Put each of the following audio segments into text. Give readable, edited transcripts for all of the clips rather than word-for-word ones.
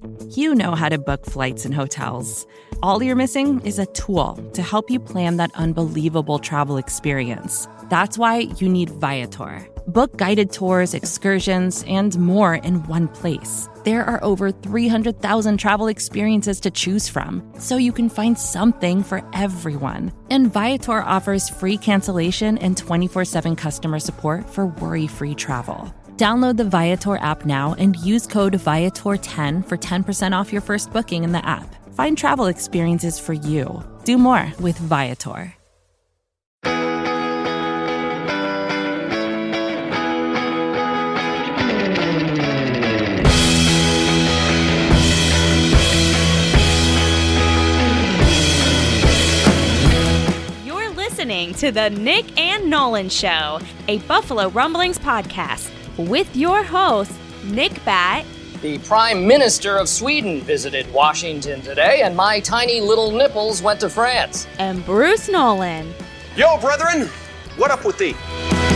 You know how to book flights and hotels. All you're missing is a tool to help you plan that unbelievable travel experience. That's why you need Viator. Book guided tours, excursions, and more in one place. There are over 300,000 travel experiences to choose from, so you can find something for everyone. And Viator offers free cancellation and 24/7 customer support for worry-free travel. Download the Viator app now and use code Viator10 for 10% off your first booking in the app. Find travel experiences for you. Do more with Viator. You're listening to the Nick and Nolan Show, a Buffalo Rumblings podcast with your host, Nick Bat. The Prime Minister of Sweden visited Washington today, and my tiny little nipples went to France. And Bruce Nolan. Yo, brethren, what up with thee?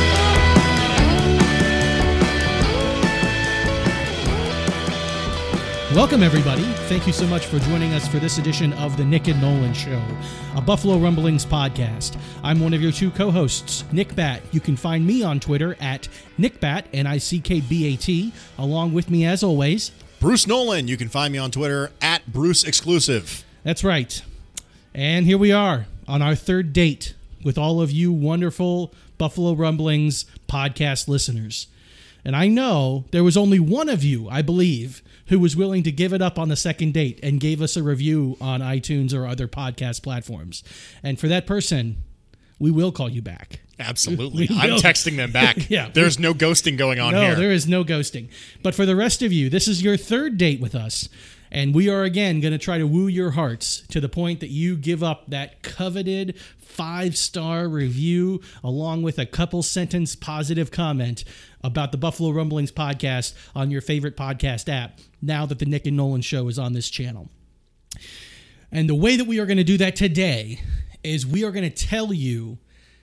Welcome, everybody. Thank you so much for joining us for this edition of the Nick and Nolan Show, a Buffalo Rumblings podcast. I'm one of your two co-hosts, Nick Bat. You can find me on Twitter at NickBat, Nickbat. Along with me, as always, Bruce Nolan. You can find me on Twitter at Bruce Exclusive. That's right. And here we are on our third date with all of you wonderful Buffalo Rumblings podcast listeners. And I know there was only one of you, I believe, who was willing to give it up on the second date and gave us a review on iTunes or other podcast platforms. And for that person, we will call you back. Absolutely. I'm texting them back. Yeah. There's no ghosting going on here. No, there is no ghosting. But for the rest of you, this is your third date with us. And we are, again, going to try to woo your hearts to the point that you give up that coveted 5-star review along with a couple sentence positive comment about the Buffalo Rumblings podcast on your favorite podcast app now that the Nick and Nolan Show is on this channel. And the way that we are going to do that today is we are going to tell you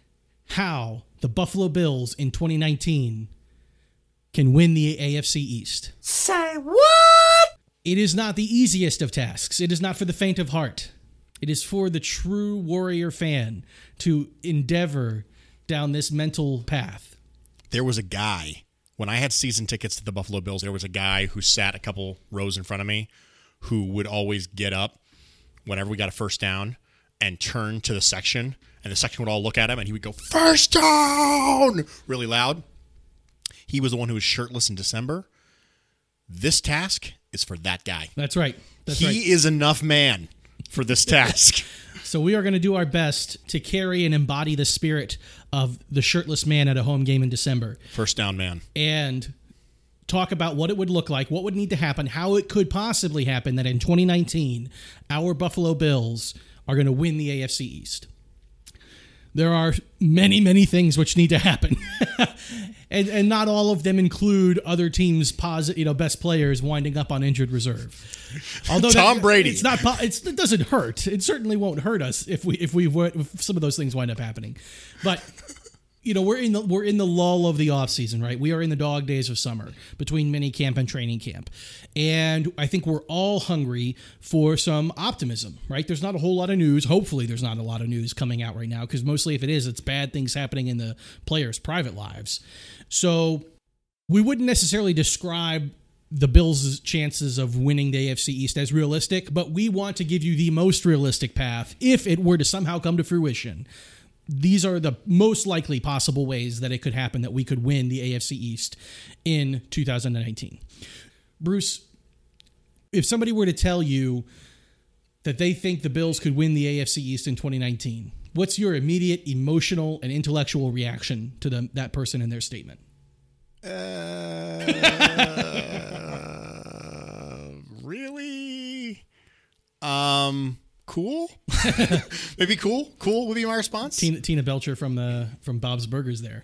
how the Buffalo Bills in 2019 can win the AFC East. Say what? It is not the easiest of tasks. It is not for the faint of heart. It is for the true Warrior fan to endeavor down this mental path. There was a guy, when I had season tickets to the Buffalo Bills, there was a guy who sat a couple rows in front of me who would always get up whenever we got a first down and turn to the section, and the section would all look at him, and he would go, "First down!" really loud. He was the one who was shirtless in December. This task is for that guy. That's right. He is enough man for this task. So we are going to do our best to carry and embody the spirit of the shirtless man at a home game in December. First down man. And talk about what it would look like, what would need to happen, how it could possibly happen that in 2019, our Buffalo Bills are going to win the AFC East. There are many, many things which need to happen. and not all of them include other teams' best players winding up on injured reserve. Although Tom Brady. It doesn't hurt. It certainly won't hurt us if some of those things wind up happening. But we're in the lull of the offseason, right? We are in the dog days of summer between mini camp and training camp. And I think we're all hungry for some optimism, right? There's not a whole lot of news. Hopefully there's not a lot of news coming out right now, because mostly if it is, it's bad things happening in the players' private lives. So we wouldn't necessarily describe the Bills' chances of winning the AFC East as realistic, but we want to give you the most realistic path if it were to somehow come to fruition. These are the most likely possible ways that it could happen that we could win the AFC East in 2019. Bruce, if somebody were to tell you that they think the Bills could win the AFC East in 2019, what's your immediate emotional and intellectual reaction to that person and their statement? Really? Cool? Maybe cool? Cool would be my response. Tina Belcher from Bob's Burgers there.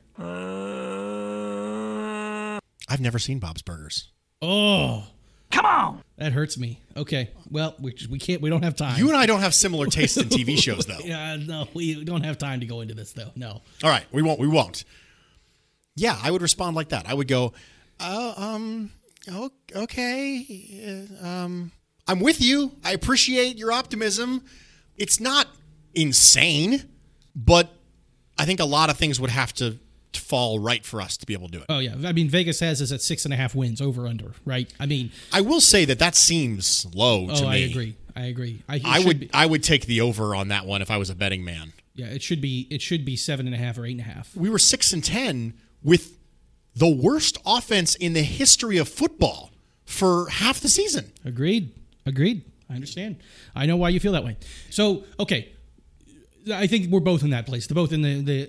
I've never seen Bob's Burgers. Oh. Come on! That hurts me. Okay. Well, we don't have time. You and I don't have similar tastes in TV shows, though. Yeah, no, we don't have time to go into this, though. No. All right, we won't. Yeah, I would respond like that. I would go, Okay. I'm with you. I appreciate your optimism. It's not insane, but I think a lot of things would have to fall right for us to be able to do it. Oh, yeah. I mean, Vegas has us at 6.5 wins, over under, right? I mean, I will say that seems low to me. I agree. I would take the over on that one if I was a betting man. Yeah, it should be 7.5 or 8.5. We were 6-10 with the worst offense in the history of football for half the season. Agreed. I understand. I know why you feel that way. So, okay. I think we're both in that place. They're both in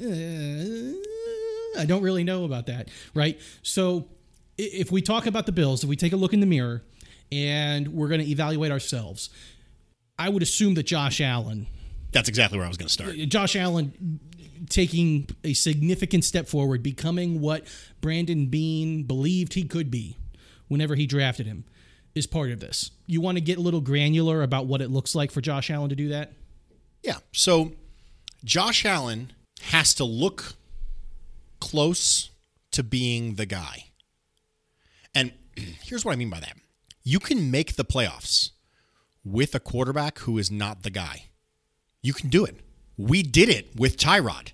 the I don't really know about that, right? So, if we talk about the Bills, if we take a look in the mirror and we're going to evaluate ourselves, I would assume that Josh Allen. That's exactly where I was going to start. Josh Allen taking a significant step forward, becoming what Brandon Beane believed he could be whenever he drafted him, is part of this. You want to get a little granular about what it looks like for Josh Allen to do that? Yeah. So Josh Allen has to look close to being the guy. And here's what I mean by that. You can make the playoffs with a quarterback who is not the guy. You can do it. We did it with Tyrod.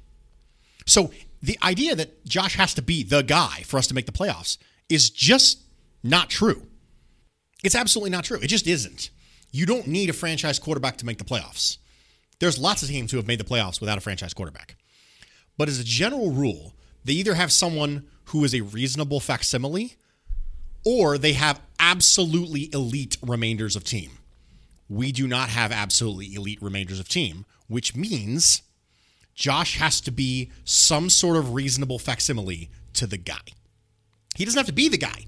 So the idea that Josh has to be the guy for us to make the playoffs is just not true. It's absolutely not true. It just isn't. You don't need a franchise quarterback to make the playoffs. There's lots of teams who have made the playoffs without a franchise quarterback. But as a general rule, they either have someone who is a reasonable facsimile or they have absolutely elite remainders of team. We do not have absolutely elite remainders of team, which means Josh has to be some sort of reasonable facsimile to the guy. He doesn't have to be the guy.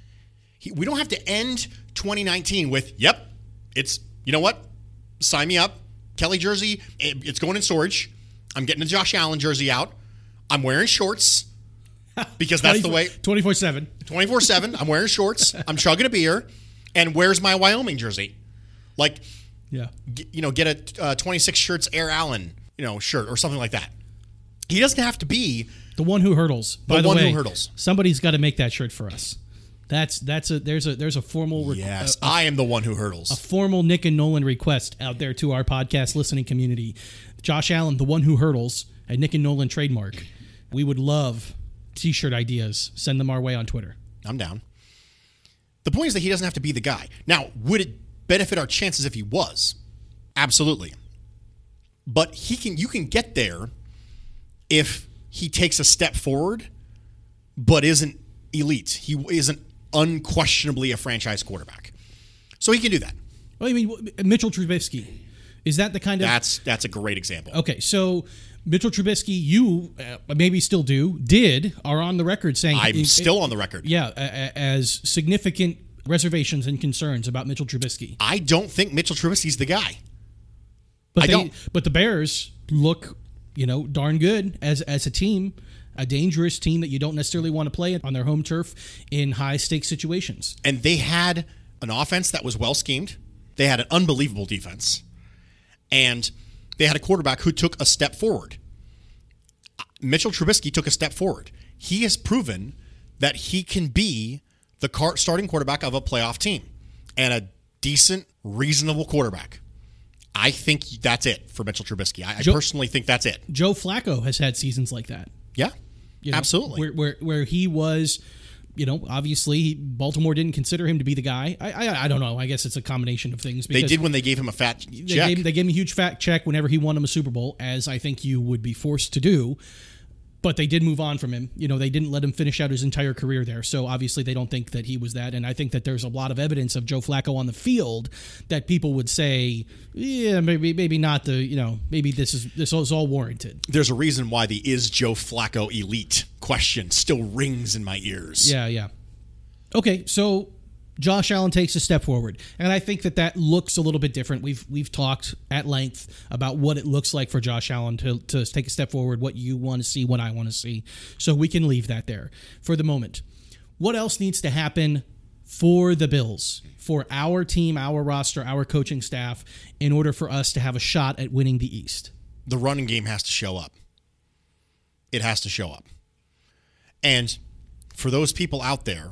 We don't have to end 2019 with, yep, it's, you know what? Sign me up. Kelly jersey, it's going in storage. I'm getting a Josh Allen jersey out. I'm wearing shorts because that's the way. 24/7. 24/7. I'm wearing shorts. I'm chugging a beer. And where's my Wyoming jersey? Like, yeah, get a 26 shirts Air Allen, shirt or something like that. He doesn't have to be the one who hurdles. By the way, who hurdles. Somebody's got to make that shirt for us. There's a formal yes. I am the one who hurdles. A formal Nick and Nolan request out there to our podcast listening community. Josh Allen, the one who hurdles, a Nick and Nolan trademark. We would love T-shirt ideas. Send them our way on Twitter. I'm down. The point is that he doesn't have to be the guy. Now, would it benefit our chances if he was? Absolutely. But you can get there if he takes a step forward but isn't elite. He isn't unquestionably a franchise quarterback. So he can do that. Well, I mean, Mitchell Trubisky, is that the kind of... That's a great example. Okay, so Mitchell Trubisky, you maybe still are on the record saying... I'm still on the record. Yeah, as significant reservations and concerns about Mitchell Trubisky. I don't think Mitchell Trubisky's the guy. But the Bears look, darn good as a team, a dangerous team that you don't necessarily want to play on their home turf in high-stakes situations. And they had an offense that was well-schemed. They had an unbelievable defense. And they had a quarterback who took a step forward. Mitchell Trubisky took a step forward. He has proven that he can be the starting quarterback of a playoff team and a decent, reasonable quarterback. I think that's it for Mitchell Trubisky. I personally think that's it. Joe Flacco has had seasons like that. Yeah, absolutely. Where he was, obviously Baltimore didn't consider him to be the guy. I don't know. I guess it's a combination of things. They did when they gave him a fat check. They gave him a huge fat check whenever he won him a Super Bowl, as I think you would be forced to do. But they did move on from him. They didn't let him finish out his entire career there. So obviously they don't think that he was that. And I think that there's a lot of evidence of Joe Flacco on the field that people would say, yeah, maybe not maybe this is all warranted. There's a reason why the "is Joe Flacco elite" question still rings in my ears. Yeah. Okay, so Josh Allen takes a step forward, and I think that looks a little bit different. We've talked at length about what it looks like for Josh Allen to take a step forward, what you want to see, what I want to see. So we can leave that there for the moment. What else needs to happen for the Bills, for our team, our roster, our coaching staff, in order for us to have a shot at winning the East? The running game has to show up. It has to show up. And for those people out there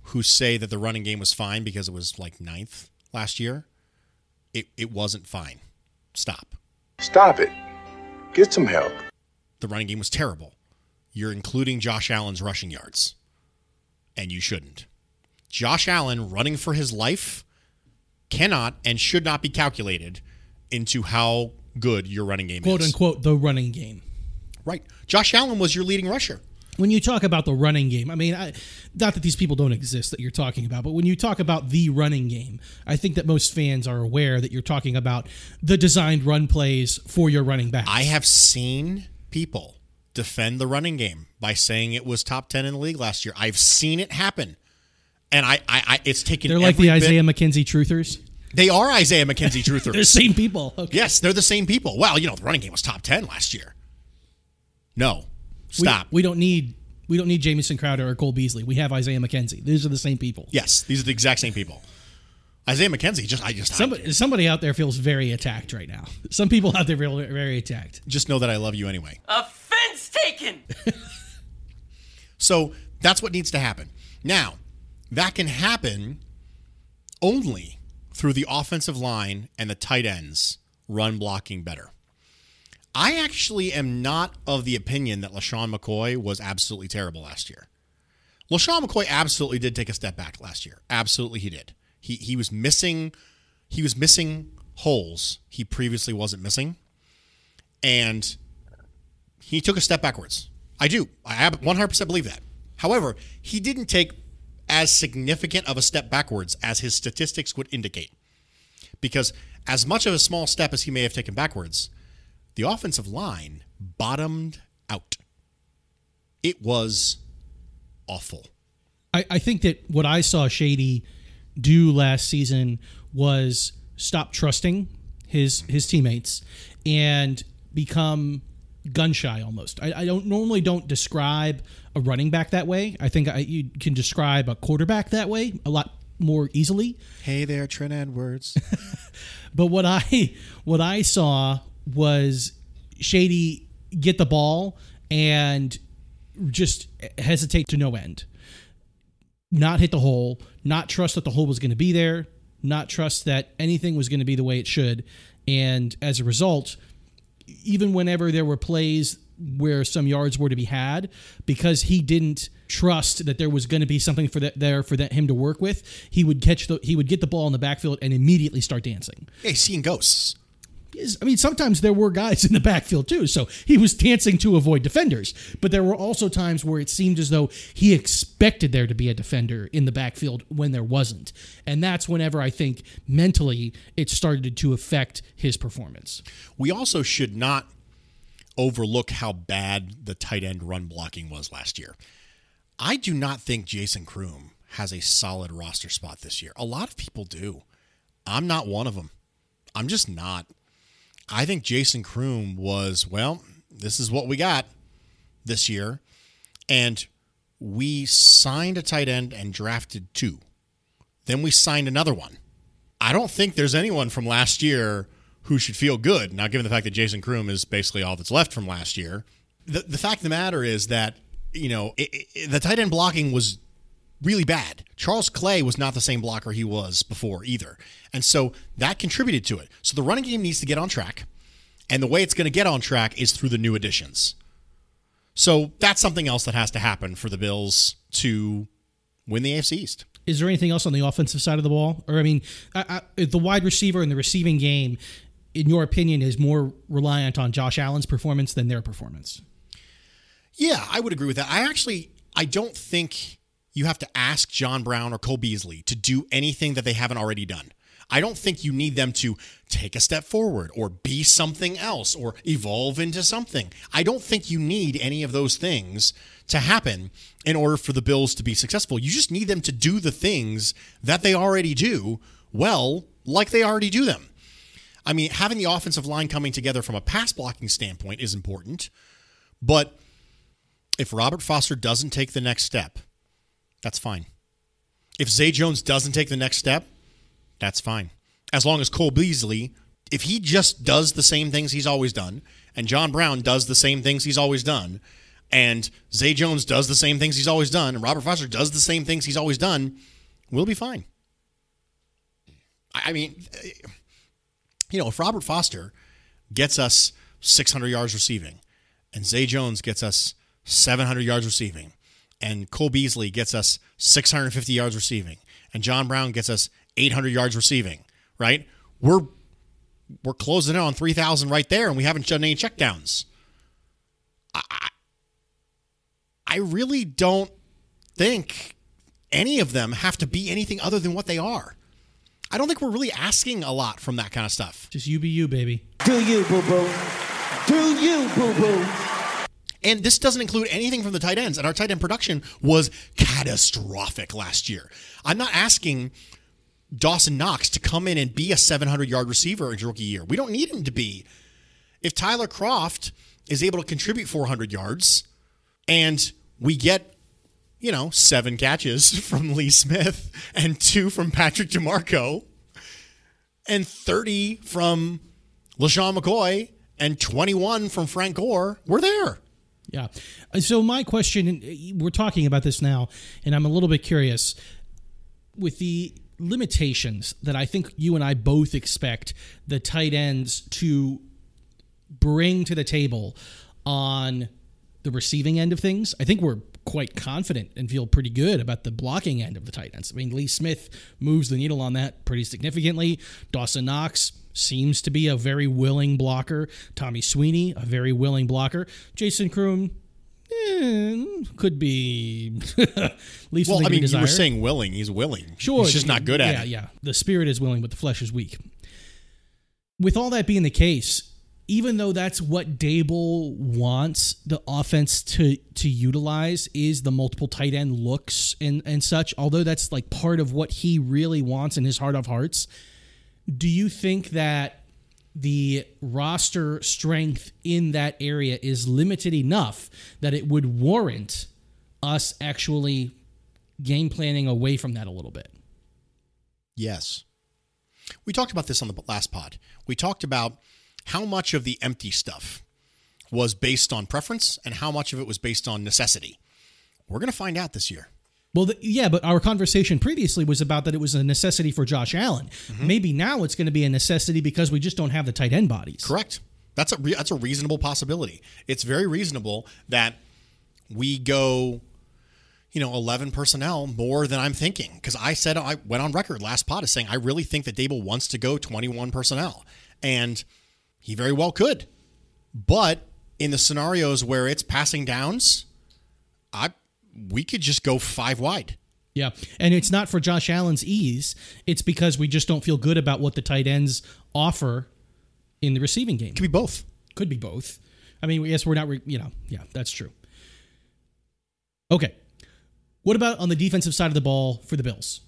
who say that the running game was fine because it was like 9th last year. It wasn't fine. Stop. Stop it. Get some help. The running game was terrible. You're including Josh Allen's rushing yards, and you shouldn't. Josh Allen running for his life cannot and should not be calculated into how good your running game Quote is. unquote, the running game. Right. Josh Allen was your leading rusher. When you talk about the running game, I mean, not that these people don't exist that you're talking about, but when you talk about the running game, I think that most fans are aware that you're talking about the designed run plays for your running back. I have seen people defend the running game by saying it was top 10 in the league last year. I've seen it happen. And it's taken They're like every the Isaiah bit. McKenzie truthers. They are Isaiah McKenzie truthers. They're the same people. Okay. Yes, they're the same people. Well, the running game was top 10 last year. No. Stop. We don't need Jamison Crowder or Cole Beasley. We have Isaiah McKenzie. These are the same people. Yes, these are the exact same people. Isaiah McKenzie, somebody out there feels very attacked right now. Some people out there feel very attacked. just know that I love you anyway. Offense taken! So that's what needs to happen. Now, that can happen only through the offensive line and the tight ends run blocking better. I actually am not of the opinion that LaShawn McCoy was absolutely terrible last year. LaShawn McCoy absolutely did take a step back last year. Absolutely he did. He was missing holes he previously wasn't missing. And he took a step backwards. I 100% believe that. However, he didn't take as significant of a step backwards as his statistics would indicate. Because as much of a small step as he may have taken backwards, the offensive line bottomed out. It was awful. I think that what I saw Shady do last season was stop trusting his teammates and become gun shy almost. I don't describe a running back that way. I think you can describe a quarterback that way a lot more easily. Hey there, Trent Edwards. But what I saw was Shady get the ball and just hesitate to no end. Not hit the hole, not trust that the hole was going to be there, not trust that anything was going to be the way it should. And as a result, even whenever there were plays where some yards were to be had, because he didn't trust that there was going to be something for him to work with, he would get the ball in the backfield and immediately start dancing. Hey, seeing ghosts. I mean, sometimes there were guys in the backfield too, so he was dancing to avoid defenders. But there were also times where it seemed as though he expected there to be a defender in the backfield when there wasn't. And that's whenever I think mentally it started to affect his performance. We also should not overlook how bad the tight end run blocking was last year. I do not think Jason Kroom has a solid roster spot this year. A lot of people do. I'm not one of them. I'm just not. I think Jason Kroom was, this is what we got this year. And we signed a tight end and drafted 2. Then we signed another one. I don't think there's anyone from last year who should feel good. Now, given the fact that Jason Kroom is basically all that's left from last year, the fact of the matter is that, the tight end blocking was really bad. Charles Clay was not the same blocker he was before either. And so that contributed to it. So the running game needs to get on track. And the way it's going to get on track is through the new additions. So that's something else that has to happen for the Bills to win the AFC East. Is there anything else on the offensive side of the ball? Or, the wide receiver and the receiving game, in your opinion, is more reliant on Josh Allen's performance than their performance? Yeah, I would agree with that. I don't think you have to ask John Brown or Cole Beasley to do anything that they haven't already done. I don't think you need them to take a step forward or be something else or evolve into something. I don't think you need any of those things to happen in order for the Bills to be successful. You just need them to do the things that they already do well, like they already do them. I mean, having the offensive line coming together from a pass blocking standpoint is important, but if Robert Foster doesn't take the next step, that's fine. If Zay Jones doesn't take the next step, that's fine. As long as Cole Beasley, if he just does the same things he's always done, and John Brown does the same things he's always done, and Zay Jones does the same things he's always done, and Robert Foster does the same things he's always done, we'll be fine. I mean, if Robert Foster gets us 600 yards receiving, and Zay Jones gets us 700 yards receiving, and Cole Beasley gets us 650 yards receiving, and John Brown gets us 800 yards receiving, right? We're closing in on 3,000 right there, and we haven't done any checkdowns. I really don't think any of them have to be anything other than what they are. I don't think we're really asking a lot from that kind of stuff. Just you be you, baby. Do you, boo-boo. Do you, boo-boo. And this doesn't include anything from the tight ends. And our tight end production was catastrophic last year. I'm not asking Dawson Knox to come in and be a 700-yard receiver in his rookie year. We don't need him to be. If Tyler Kroft is able to contribute 400 yards and we get, 7 catches from Lee Smith and 2 from Patrick DeMarco and 30 from LaShawn McCoy and 21 from Frank Gore, we're there. Yeah. So my question, we're talking about this now, and I'm a little bit curious. With the limitations that I think you and I both expect the tight ends to bring to the table on the receiving end of things, I think we're quite confident and feel pretty good about the blocking end of the tight ends. I mean, Lee Smith moves the needle on that pretty significantly. Dawson Knox seems to be a very willing blocker. Tommy Sweeney, a very willing blocker. Jason Kroon, could be least. Well, I mean, you were saying willing. He's willing. Sure. He's just not good at it. Yeah. The spirit is willing, but the flesh is weak. With all that being the case, even though that's what Dable wants the offense to utilize is the multiple tight end looks and such, although that's like part of what he really wants in his heart of hearts, do you think that the roster strength in that area is limited enough that it would warrant us actually game planning away from that a little bit? Yes. We talked about this on the last pod. We talked about how much of the empty stuff was based on preference and how much of it was based on necessity. We're going to find out this year. Well, but our conversation previously was about that it was a necessity for Josh Allen. Mm-hmm. Maybe now it's going to be a necessity because we just don't have the tight end bodies. Correct. That's a reasonable possibility. It's very reasonable that we go, 11 personnel more than I'm thinking. Because I went on record last pod as saying I really think that Dable wants to go 21 personnel. And he very well could. But in the scenarios where it's passing downs, we could just go 5 wide. Yeah, and it's not for Josh Allen's ease. It's because we just don't feel good about what the tight ends offer in the receiving game. Could be both. Could be both. I mean, yes, we're not, yeah, that's true. Okay. What about on the defensive side of the ball for the Bills?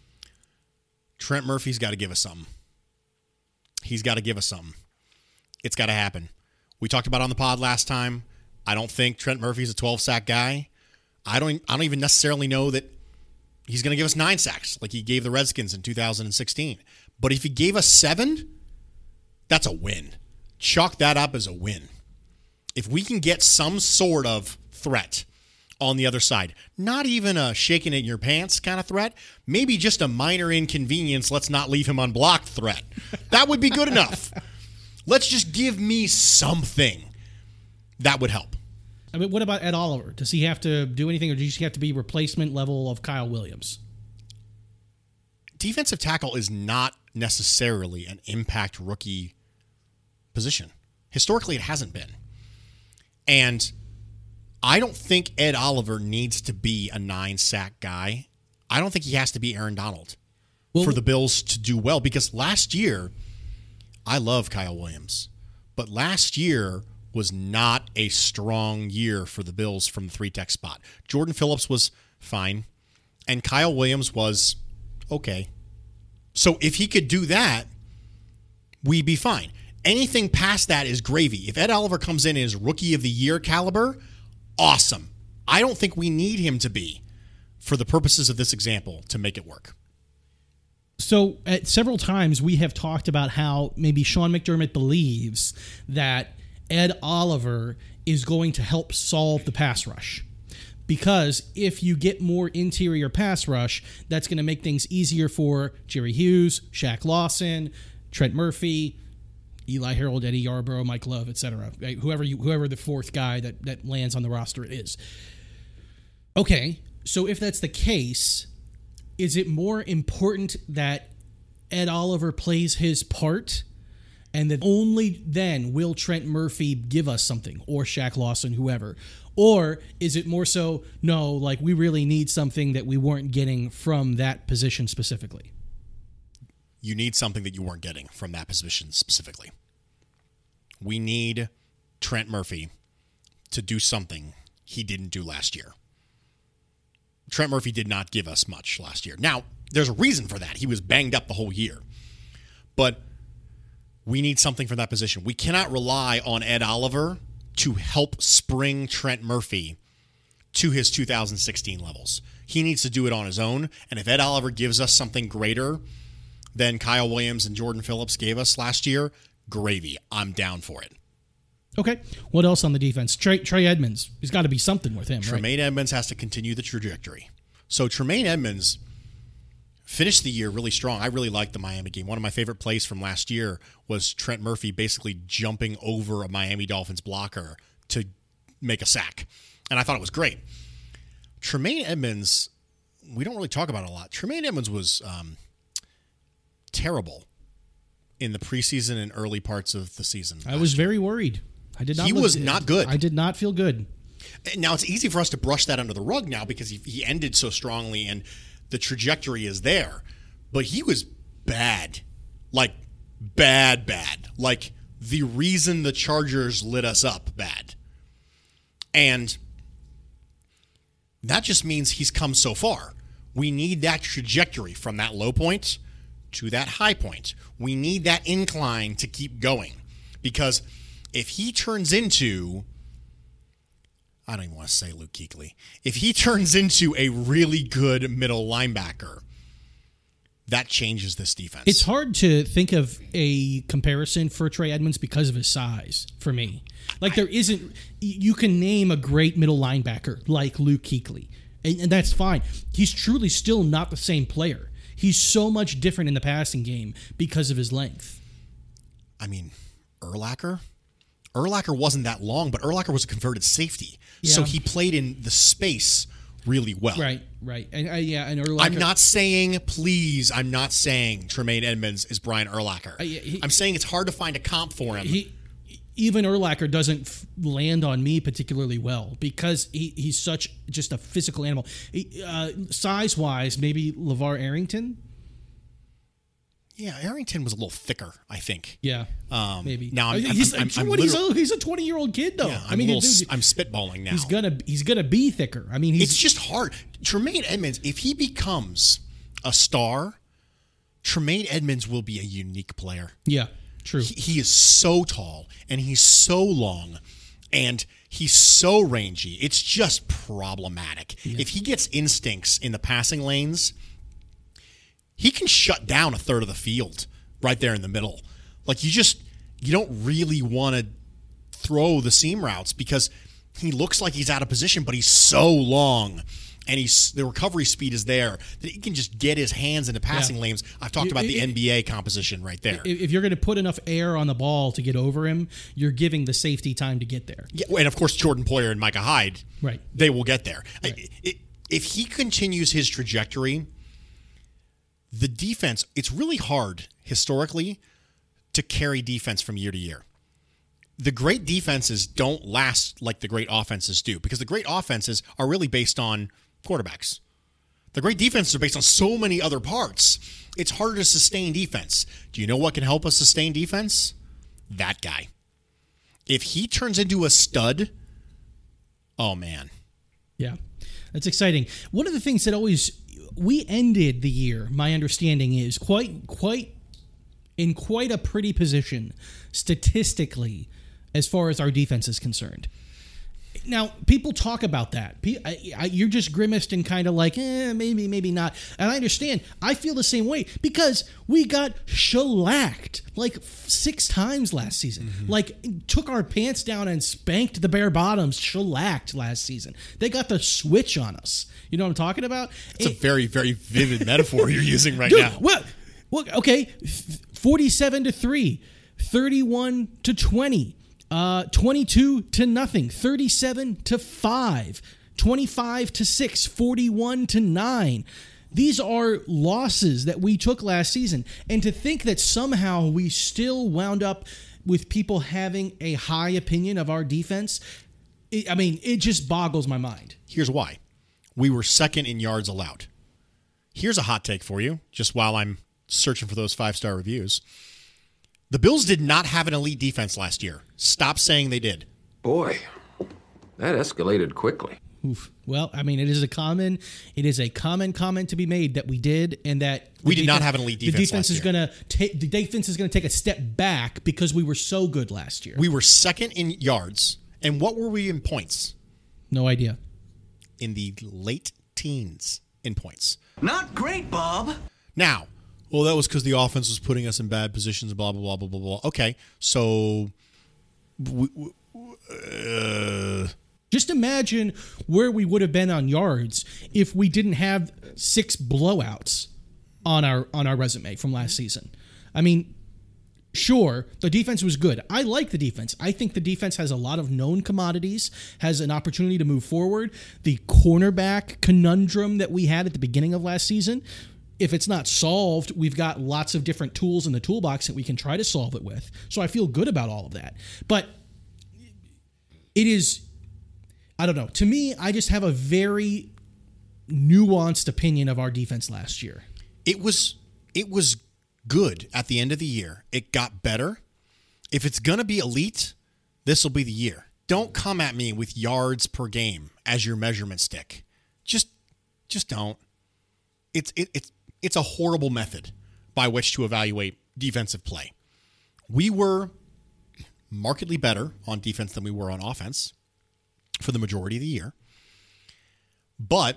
Trent Murphy's got to give us something. He's got to give us something. It's got to happen. We talked about it on the pod last time. I don't think Trent Murphy's a 12-sack guy. I don't even necessarily know that he's going to give us 9 sacks like he gave the Redskins in 2016. But if he gave us 7, that's a win. Chalk that up as a win. If we can get some sort of threat on the other side, not even a shaking in your pants kind of threat, maybe just a minor inconvenience, let's not leave him unblocked threat. That would be good enough. Let's just give me something. That would help. I mean, what about Ed Oliver? Does he have to do anything, or does he have to be replacement level of Kyle Williams? Defensive tackle is not necessarily an impact rookie position. Historically, it hasn't been. And I don't think Ed Oliver needs to be a 9-sack guy. I don't think he has to be Aaron Donald for the Bills to do well, because last year, I love Kyle Williams, but last year was not a strong year for the Bills from the 3-tech spot. Jordan Phillips was fine, and Kyle Williams was okay. So if he could do that, we'd be fine. Anything past that is gravy. If Ed Oliver comes in as rookie of the year caliber, awesome. I don't think we need him to be, for the purposes of this example, to make it work. So at several times we have talked about how maybe Sean McDermott believes that Ed Oliver is going to help solve the pass rush. Because if you get more interior pass rush, that's going to make things easier for Jerry Hughes, Shaq Lawson, Trent Murphy, Eli Harold, Eddie Yarborough, Mike Love, etc. Right? Whoever the fourth guy that lands on the roster is. Okay, so if that's the case, is it more important that Ed Oliver plays his part, and that only then will Trent Murphy give us something, or Shaq Lawson, whoever? Or is it more so, no, like we really need something that we weren't getting from that position specifically? You need something that you weren't getting from that position specifically. We need Trent Murphy to do something he didn't do last year. Trent Murphy did not give us much last year. Now, there's a reason for that. He was banged up the whole year. But we need something from that position. We cannot rely on Ed Oliver to help spring Trent Murphy to his 2016 levels. He needs to do it on his own. And if Ed Oliver gives us something greater than Kyle Williams and Jordan Phillips gave us last year, gravy. I'm down for it. Okay. What else on the defense? Trey Edmonds. There's got to be something with him, right? Tremaine Edmonds has to continue the trajectory. So Tremaine Edmonds finished the year really strong. I really liked the Miami game. One of my favorite plays from last year was Trent Murphy basically jumping over a Miami Dolphins blocker to make a sack. And I thought it was great. Tremaine Edmonds, we don't really talk about it a lot. Tremaine Edmonds was terrible in the preseason and early parts of the season. I was very worried. He was not good. I did not feel good. Now, it's easy for us to brush that under the rug now because he ended so strongly and the trajectory is there. But he was bad. Like, bad. Like, the reason the Chargers lit us up bad. And that just means he's come so far. We need that trajectory from that low point to that high point. We need that incline to keep going. Because if he turns into, I don't even want to say Luke Kuechly, if he turns into a really good middle linebacker, that changes this defense. It's hard to think of a comparison for Trey Edmonds because of his size for me. Like there isn't, you can name a great middle linebacker like Luke Kuechly, and that's fine. He's truly still not the same player. He's so much different in the passing game because of his length. I mean, Urlacher wasn't that long, but Urlacher was a converted safety. Yeah. So he played in the space really well. Right. And Urlacher, I'm not saying Tremaine Edmonds is Brian Urlacher. I'm saying it's hard to find a comp for him. Even Urlacher doesn't land on me particularly well because he's such just a physical animal. Size-wise, maybe LeVar Arrington? Yeah, Arrington was a little thicker, I think. Yeah, maybe. Now he's a 20-year-old kid, though. Yeah, I'm spitballing now. He's gonna be thicker. I mean, it's just hard. Tremaine Edmonds, if he becomes a star, Tremaine Edmonds will be a unique player. Yeah, true. He is so tall and he's so long and he's so rangy. It's just problematic. Yeah. If he gets instincts in the passing lanes, he can shut down a third of the field right there in the middle. Like you don't really want to throw the seam routes because he looks like he's out of position, but he's so long and the recovery speed is there that he can just get his hands into passing lanes. I've talked about the NBA composition right there. If you're going to put enough air on the ball to get over him, you're giving the safety time to get there. Yeah, and of course Jordan Poyer and Micah Hyde, right? They will get there. Right. If he continues his trajectory, the defense, it's really hard historically to carry defense from year to year. The great defenses don't last like the great offenses do because the great offenses are really based on quarterbacks. The great defenses are based on so many other parts. It's harder to sustain defense. Do you know what can help us sustain defense? That guy. If he turns into a stud, oh man. Yeah, that's exciting. One of the things that we ended the year, my understanding is, in quite a pretty position statistically as far as our defense is concerned. Now, people talk about that. You're just grimaced and kind of like, maybe, maybe not. And I understand. I feel the same way because we got shellacked like 6 times last season. Like, took our pants down and spanked the bare bottoms, shellacked last season. They got the switch on us. You know what I'm talking about? It's a very, very vivid metaphor you're using right dude, now. Well, okay, 47-3, 31-20. 22-0, 37-5, 25-6, 41-9. These are losses that we took last season. And to think that somehow we still wound up with people having a high opinion of our defense, it just boggles my mind. Here's why. We were second in yards allowed. Here's a hot take for you, just while I'm searching for those 5-star reviews. The Bills did not have an elite defense last year. Stop saying they did. Boy, that escalated quickly. Oof. Well, it is a common comment to be made that we did, and that we did not have an elite defense. The defense is going to take a step back because we were so good last year. We were second in yards, and what were we in points? No idea. In the late teens in points. Not great, Bob. Now, well, that was because the offense was putting us in bad positions, blah, blah, blah, blah, blah, blah. Okay, so just imagine where we would have been on yards if we didn't have 6 blowouts on our resume from last season. Sure, the defense was good. I like the defense. I think the defense has a lot of known commodities, has an opportunity to move forward. The cornerback conundrum that we had at the beginning of last season, if it's not solved, we've got lots of different tools in the toolbox that we can try to solve it with. So I feel good about all of that. But it is, I don't know. To me, I just have a very nuanced opinion of our defense last year. It was good at the end of the year. It got better. If it's going to be elite, this will be the year. Don't come at me with yards per game as your measurement stick. Just don't. It's a horrible method by which to evaluate defensive play. We were markedly better on defense than we were on offense for the majority of the year. But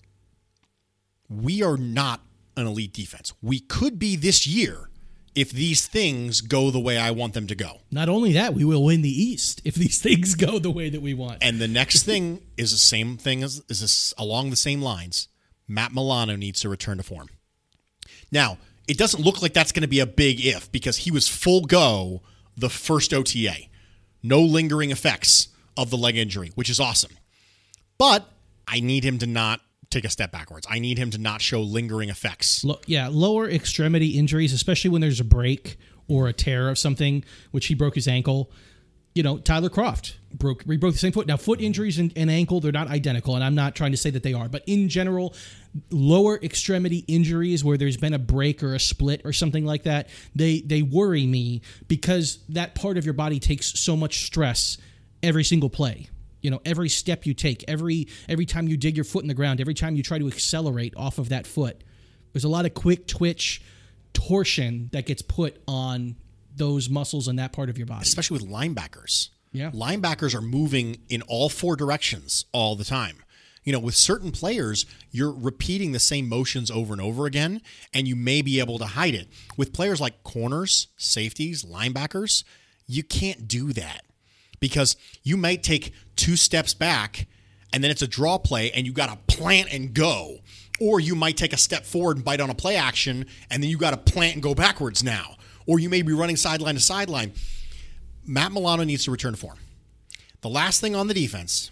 we are not an elite defense. We could be this year if these things go the way I want them to go. Not only that, we will win the East if these things go the way that we want. And the next thing is the same thing is along the same lines. Matt Milano needs to return to form. Now, it doesn't look like that's going to be a big if because he was full go the first OTA. No lingering effects of the leg injury, which is awesome. But I need him to not take a step backwards. I need him to not show lingering effects. Lower extremity injuries, especially when there's a break or a tear of something, which he broke his ankle. Tyler Kroft broke the same foot. Now, foot injuries and ankle, they're not identical, and I'm not trying to say that they are. But in general, lower extremity injuries where there's been a break or a split or something like that, they worry me because that part of your body takes so much stress every single play. Every step you take, every time you dig your foot in the ground, every time you try to accelerate off of that foot, there's a lot of quick twitch torsion that gets put on those muscles in that part of your body. Especially with linebackers. Yeah. Linebackers are moving in all 4 directions all the time. With certain players, you're repeating the same motions over and over again, and you may be able to hide it. With players like corners, safeties, linebackers, you can't do that because you might take 2 steps back, and then it's a draw play, and you got to plant and go. Or you might take a step forward and bite on a play action, and then you got to plant and go backwards now. Or you may be running sideline to sideline. Matt Milano needs to return to form. The last thing on the defense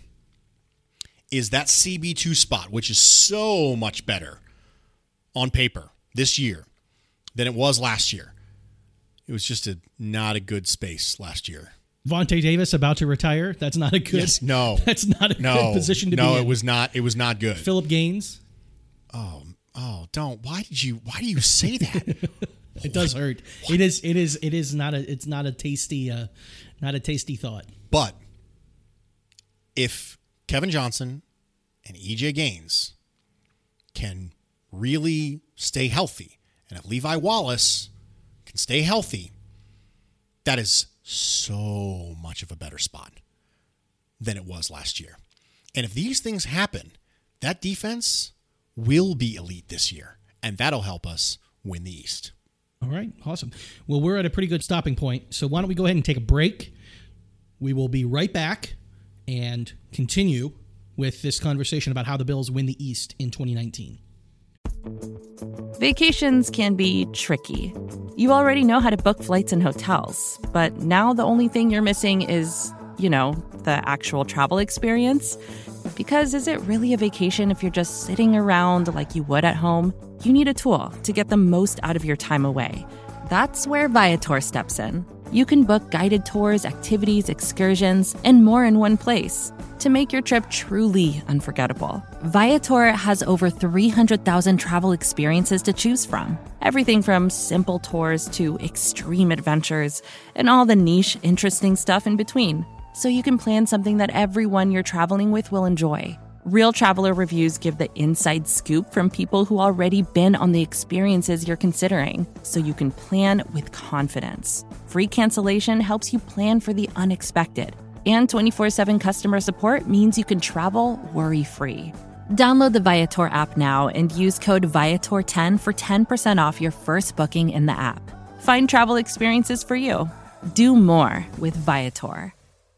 is that CB2 spot, which is so much better on paper this year than it was last year. It was just not a good space last year. Vontae Davis about to retire. That's not a good. Yes, no, that's not a good position to be in. No, it was not. It was not good. Phillip Gaines. Oh, don't. Why do you say that? It does hurt. What? It is not a. It's not a tasty. Not a tasty thought. But if Kevin Johnson and EJ Gaines can really stay healthy, and if Levi Wallace can stay healthy, that is so much of a better spot. than it was last year. And if these things happen, that defense will be elite this year, and that'll help us win the East. All right, awesome. Well, we're at a pretty good stopping point, so why don't we go ahead and take a break? We will be right back and continue with this conversation about how the Bills win the East in 2019. Vacations can be tricky. You already know how to book flights and hotels, but now the only thing you're missing is, the actual travel experience. Because is it really a vacation if you're just sitting around like you would at home? You need a tool to get the most out of your time away. That's where Viator steps in. You can book guided tours, activities, excursions, and more in one place to make your trip truly unforgettable. Viator has over 300,000 travel experiences to choose from. Everything from simple tours to extreme adventures and all the niche, interesting stuff in between. So you can plan something that everyone you're traveling with will enjoy. Real traveler reviews give the inside scoop from people who already been on the experiences you're considering, so you can plan with confidence. Free cancellation helps you plan for the unexpected. And 24/7 customer support means you can travel worry-free. Download the Viator app now and use code Viator10 for 10% off your first booking in the app. Find travel experiences for you. Do more with Viator.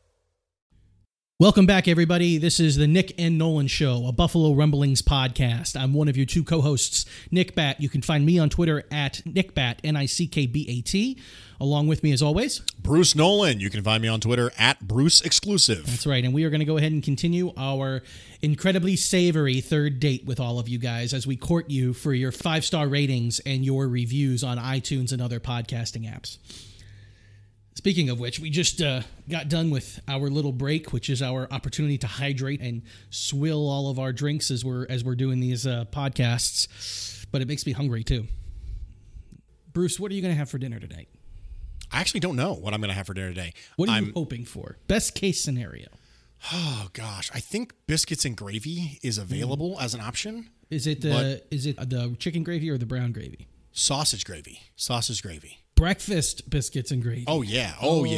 Welcome back, everybody. This is the Nick and Nolan Show, a Buffalo Rumblings podcast. I'm one of your two co-hosts, Nick Bat. You can find me on Twitter at NickBat, NickBat. Along with me, as always, Bruce Nolan. You can find me on Twitter at Bruce Exclusive. That's right, and we are going to go ahead and continue our incredibly savory third date with all of you guys as we court you for your 5-star ratings and your reviews on iTunes and other podcasting apps. Speaking of which, we just got done with our little break, which is our opportunity to hydrate and swill all of our drinks as we're doing these podcasts. But it makes me hungry too. Bruce, what are you going to have for dinner tonight? I actually don't know what I'm going to have for dinner today. What are you hoping for? Best case scenario. Oh gosh, I think biscuits and gravy is available as an option. Is it the chicken gravy or the brown gravy? Sausage gravy. Sausage gravy. Breakfast biscuits and gravy. Oh yeah.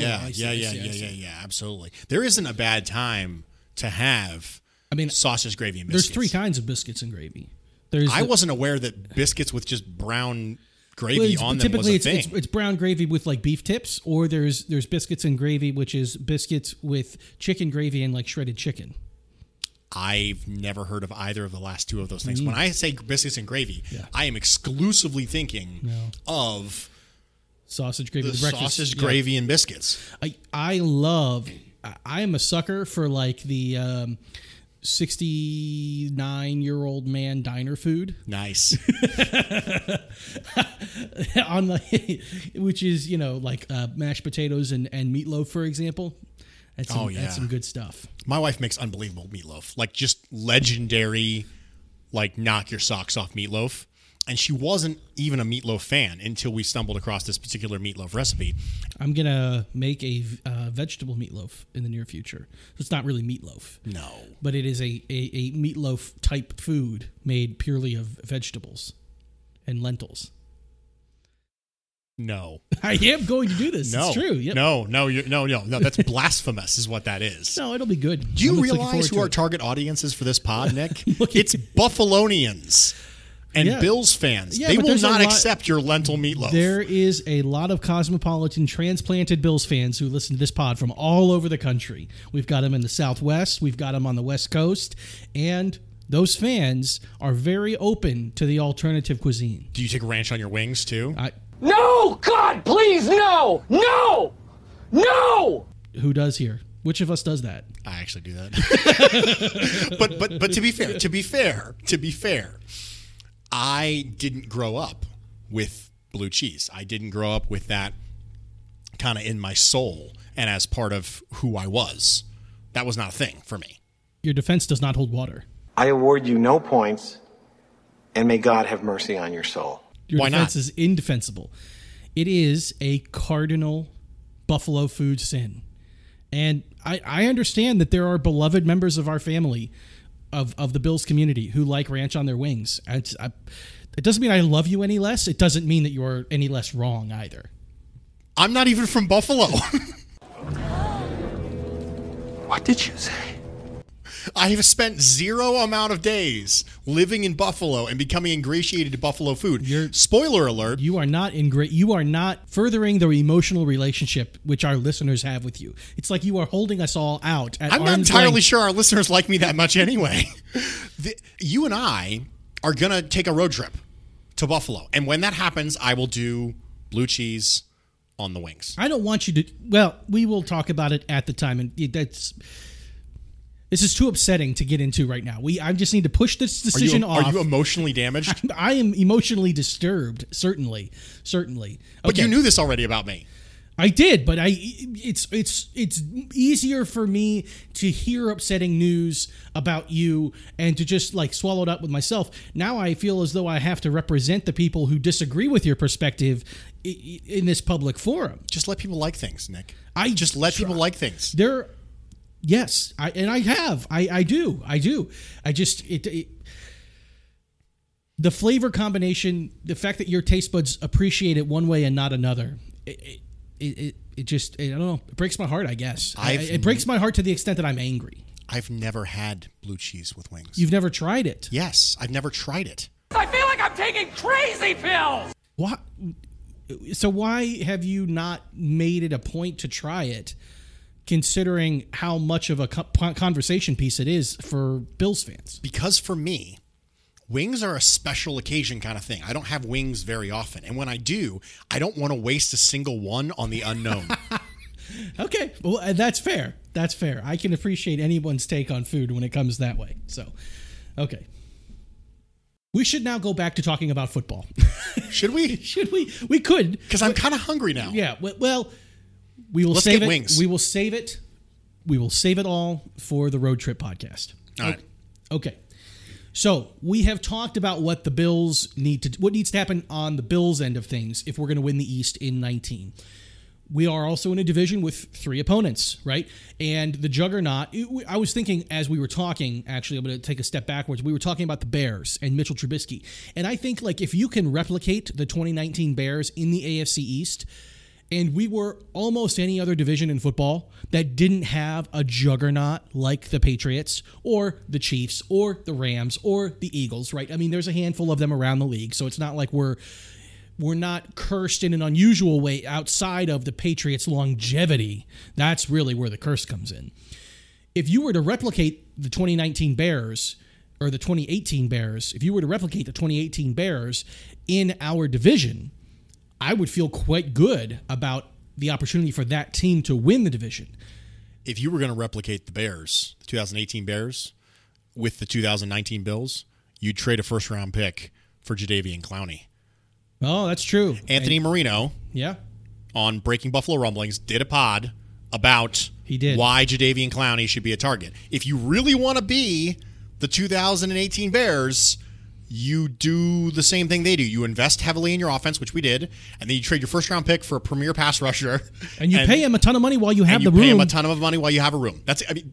Yeah. Absolutely. There isn't a bad time to have sausage gravy and biscuits. There's 3 kinds of biscuits and gravy. I wasn't aware that biscuits with just brown gravy on them was a thing. Typically, it's brown gravy with like beef tips, or there's biscuits and gravy, which is biscuits with chicken gravy and like shredded chicken. I've never heard of either of the last 2 of those things. When I say biscuits and gravy, I am exclusively thinking of sausage gravy, the breakfast, sausage gravy and biscuits. I am a sucker for like the 69-year-old man diner food. Nice. Which is, like mashed potatoes and meatloaf, for example. That's some good stuff. My wife makes unbelievable meatloaf, like just legendary, like knock your socks off meatloaf. And she wasn't even a meatloaf fan until we stumbled across this particular meatloaf recipe. I'm going to make a vegetable meatloaf in the near future. It's not really meatloaf. No. But it is a meatloaf type food made purely of vegetables and lentils. No. I am going to do this. No. It's true. Yep. No. That's blasphemous is what that is. No, it'll be good. Do you realize who our target audience is for this pod, Nick? It's Buffalonians. And Bills fans, they will not accept your lentil meatloaf. There is a lot of cosmopolitan transplanted Bills fans who listen to this pod from all over the country. We've got them in the Southwest. We've got them on the West Coast. And those fans are very open to the alternative cuisine. Do you take ranch on your wings, too? No! God, please, no! No! No! Who does here? Which of us does that? I actually do that. but to be fair, I didn't grow up with blue cheese. I didn't grow up with that kind of in my soul and as part of who I was. That was not a thing for me. Your defense does not hold water. I award you no points, and may God have mercy on your soul. Your defense is indefensible. It is a cardinal Buffalo food sin. And I understand that there are beloved members of our family of the Bills community who like ranch on their wings. It doesn't mean I love you any less. It doesn't mean that you're any less wrong either. I'm not even from Buffalo. What did you say? I have spent zero amount of days living in Buffalo and becoming ingratiated to Buffalo food. Spoiler alert. You are not you are not furthering the emotional relationship which our listeners have with you. It's like you are holding us all out at I'm not arm's entirely length. sure our listeners like me that much anyway. You and I are going to take a road trip to Buffalo. And when that happens, I will do blue cheese on the wings. I don't want you to. Well, we will talk about it at the time, and this is too upsetting to get into right now. I just need to push this decision off. Are you emotionally damaged? I am emotionally disturbed. Certainly. But you knew this already about me. I did, but it's easier for me to hear upsetting news about you and to just like swallow it up with myself. Now I feel as though I have to represent the people who disagree with your perspective in this public forum. Just let people like things, Nick. Just let people like things. Yes, I do. I just the flavor combination, the fact that your taste buds appreciate it one way and not another. It just, I don't know. It breaks my heart, I guess. It breaks my heart to the extent that I'm angry. I've never had blue cheese with wings. You've never tried it? Yes, I've never tried it. I feel like I'm taking crazy pills! What? So why have you not made it a point to try it, considering how much of a conversation piece it is for Bills fans? Because for me, wings are a special occasion kind of thing. I don't have wings very often. And when I do, I don't want to waste a single one on the unknown. Okay. Well, that's fair. That's fair. I can appreciate anyone's take on food when it comes that way. So, okay. We should now go back to talking about football. Should we? Should we? We could. Because I'm kind of hungry now. Yeah. Well, we will save it. Wings. We will save it. We will save it all for the road trip podcast. All right. Okay. So we have talked about what the Bills what needs to happen on the Bills end of things if we're going to win the East in 19. We are also in a division with 3 opponents, right? And the juggernaut, I was thinking as we were talking, actually, I'm going to take a step backwards. We were talking about the Bears and Mitchell Trubisky. And I think like if you can replicate the 2019 Bears in the AFC East, and we were almost any other division in football that didn't have a juggernaut like the Patriots or the Chiefs or the Rams or the Eagles, right? I mean, there's a handful of them around the league, so it's not like we're not cursed in an unusual way outside of the Patriots' longevity. That's really where the curse comes in. If you were to replicate the 2019 Bears or the 2018 Bears, if you were to replicate the 2018 Bears in our division, I would feel quite good about the opportunity for that team to win the division. If you were going to replicate the Bears, the 2018 Bears, with the 2019 Bills, you'd trade a first-round pick for Jadeveon Clowney. Oh, that's true. Anthony Marino, on Breaking Buffalo Rumblings, did a pod about why Jadeveon Clowney should be a target. If you really want to be the 2018 Bears, you do the same thing they do. You invest heavily in your offense, which we did, and then you trade your first-round pick for a premier pass rusher. And you pay him a ton of money while you have the room. You pay him a ton of money while you have a room.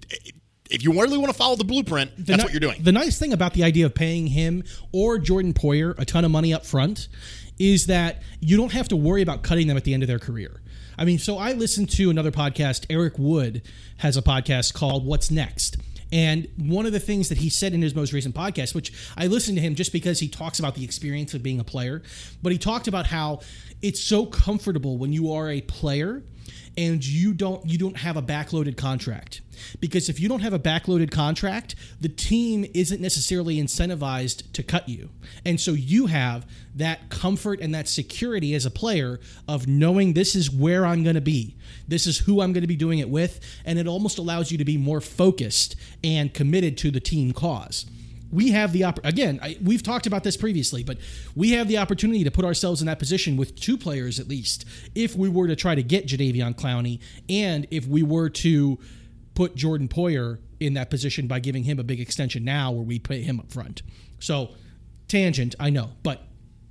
If you really want to follow the blueprint, that's what you're doing. The nice thing about the idea of paying him or Jordan Poyer a ton of money up front is that you don't have to worry about cutting them at the end of their career. I mean, so I listened to another podcast. Eric Wood has a podcast called What's Next? And one of the things that he said in his most recent podcast, which I listened to him just because he talks about the experience of being a player, but he talked about how it's so comfortable when you are a player and you don't have a backloaded contract. Because if you don't have a backloaded contract, the team isn't necessarily incentivized to cut you. And so you have that comfort and that security as a player of knowing this is where I'm going to be. This is who I'm going to be doing it with. And it almost allows you to be more focused and committed to the team cause. We have the we've talked about this previously, but we have the opportunity to put ourselves in that position with 2 players at least, if we were to try to get Jadeveon Clowney, and if we were to put Jordan Poyer in that position by giving him a big extension now where we pay him up front. So, tangent, I know, but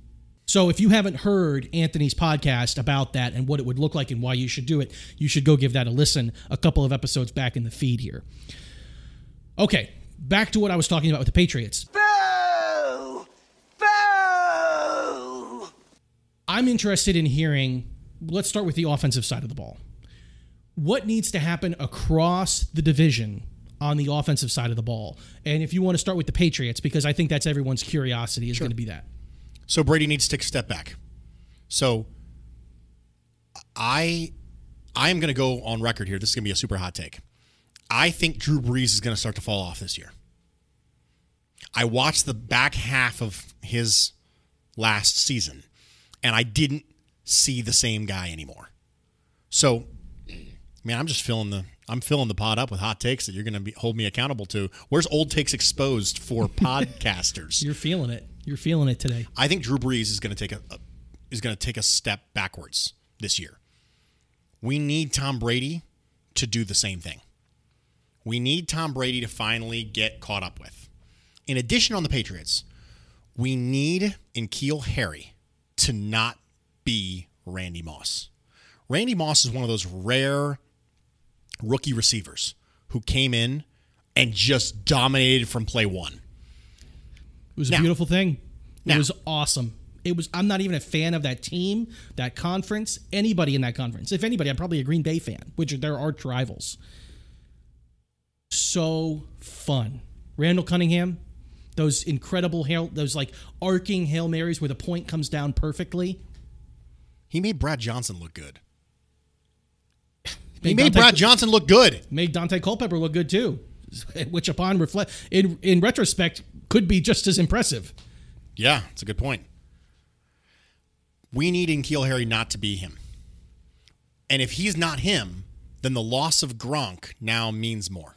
so if you haven't heard Anthony's podcast about that and what it would look like and why you should do it, you should go give that a listen a couple of episodes back in the feed here. Okay. Back to what I was talking about with the Patriots. Boo! Boo! I'm interested in hearing, let's start with the offensive side of the ball. what needs to happen across the division on the offensive side of the ball? And if you want to start with the Patriots, because I think that's everyone's curiosity is going to be that. So Brady needs to take a step back. So I am going to go on record here. This is going to be a super hot take. I think Drew Brees is going to start to fall off this year. I watched the back half of his last season, and I didn't see the same guy anymore. So, man, I'm filling the pod up with hot takes that you're going to hold me accountable to. Where's Old Takes Exposed for podcasters? You're feeling it. You're feeling it today. I think Drew Brees is going to take a step backwards this year. We need Tom Brady to do the same thing. We need Tom Brady to finally get caught up with. In addition, on the Patriots, we need N'Keal Harry to not be Randy Moss. Randy Moss is one of those rare rookie receivers who came in and just dominated from play one. It was a beautiful thing. It Now, was awesome. I'm not even a fan of that team, that conference, anybody in that conference. If anybody, I'm probably a Green Bay fan, which are their arch rivals. So fun. Randall Cunningham, those incredible those like arcing Hail Marys where the point comes down perfectly. he made Brad Johnson look good. Brad Johnson look good. Made Dante Culpepper look good too, which upon in retrospect could be just as impressive. Yeah, it's a good point. We need N'Keal Harry not to be him. And if he's not him, then the loss of Gronk now means more.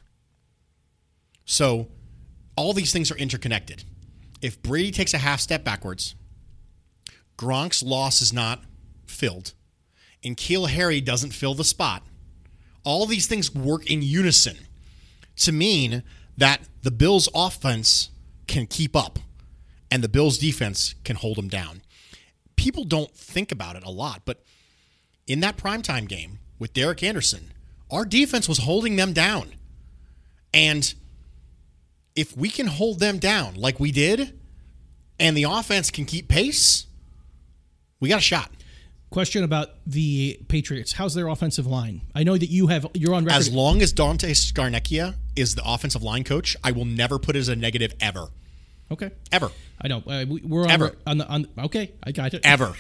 So all these things are interconnected. If Brady takes a half step backwards, Gronk's loss is not filled, N'Keal Harry doesn't fill the spot, all these things work in unison to mean that the Bills' offense can keep up and the Bills' defense can hold them down. People don't think about it a lot, but in that primetime game with Derek Anderson, our defense was holding them down. And if we can hold them down like we did, and the offense can keep pace, we got a shot. Question about the Patriots. How's their offensive line? I know that you're on record. As long as Dante Scarnecchia is the offensive line coach, I will never put it as a negative ever. Okay. Ever. I know. We're on okay, I got it. Ever.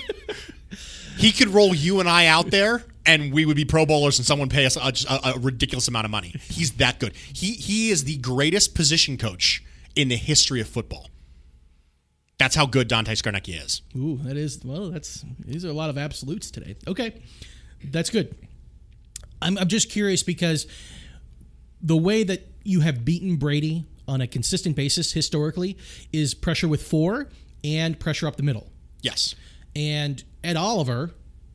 He could roll you and I out there, and we would be Pro Bowlers, and someone pay us a ridiculous amount of money. He's that good. He is the greatest position coach in the history of football. That's how good Dante Scarnecchia is. Ooh, these are a lot of absolutes today. Okay, that's good. I'm just curious because the way that you have beaten Brady on a consistent basis historically is pressure with 4 and pressure up the middle. Yes. And Ed Oliver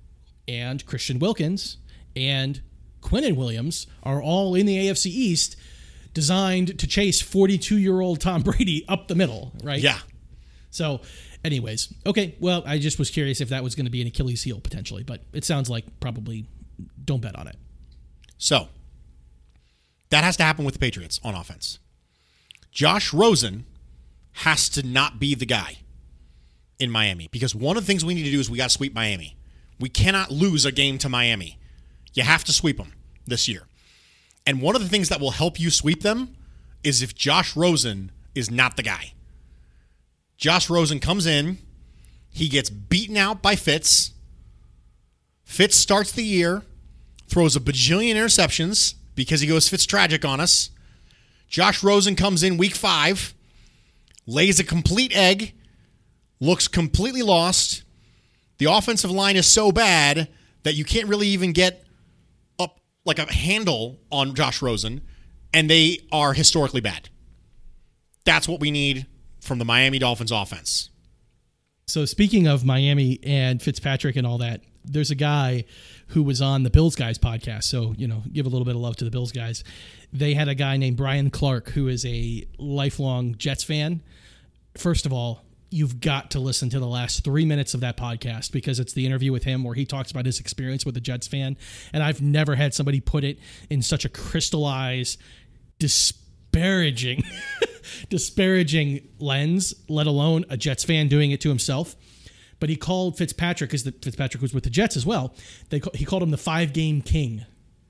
and Christian Wilkins and Quinnen Williams are all in the AFC East designed to chase 42-year-old Tom Brady up the middle, right? Yeah. So, anyways, okay, well, I just was curious if that was going to be an Achilles heel potentially, but it sounds like probably don't bet on it. So, that has to happen with the Patriots on offense. Josh Rosen has to not be the guy in Miami because one of the things we need to do is we got to sweep Miami. We cannot lose a game to Miami. You have to sweep them this year. And one of the things that will help you sweep them is if Josh Rosen is not the guy. Josh Rosen comes in, he gets beaten out by Fitz. Fitz starts the year, throws a bajillion interceptions because he goes Fitz tragic on us. Josh Rosen comes in week 5, lays a complete egg, looks completely lost. The offensive line is so bad that you can't really even get up like a handle on Josh Rosen, and they are historically bad. That's what we need from the Miami Dolphins offense. So speaking of Miami and Fitzpatrick and all that, there's a guy who was on the Bills Guys podcast. So, give a little bit of love to the Bills Guys. They had a guy named Brian Clark, who is a lifelong Jets fan. First of all, you've got to listen to the last 3 minutes of that podcast because it's the interview with him where he talks about his experience with a Jets fan. And I've never had somebody put it in such a crystallized, disparaging lens, let alone a Jets fan doing it to himself. But he called Fitzpatrick, because Fitzpatrick was with the Jets as well. He called him the 5-game king.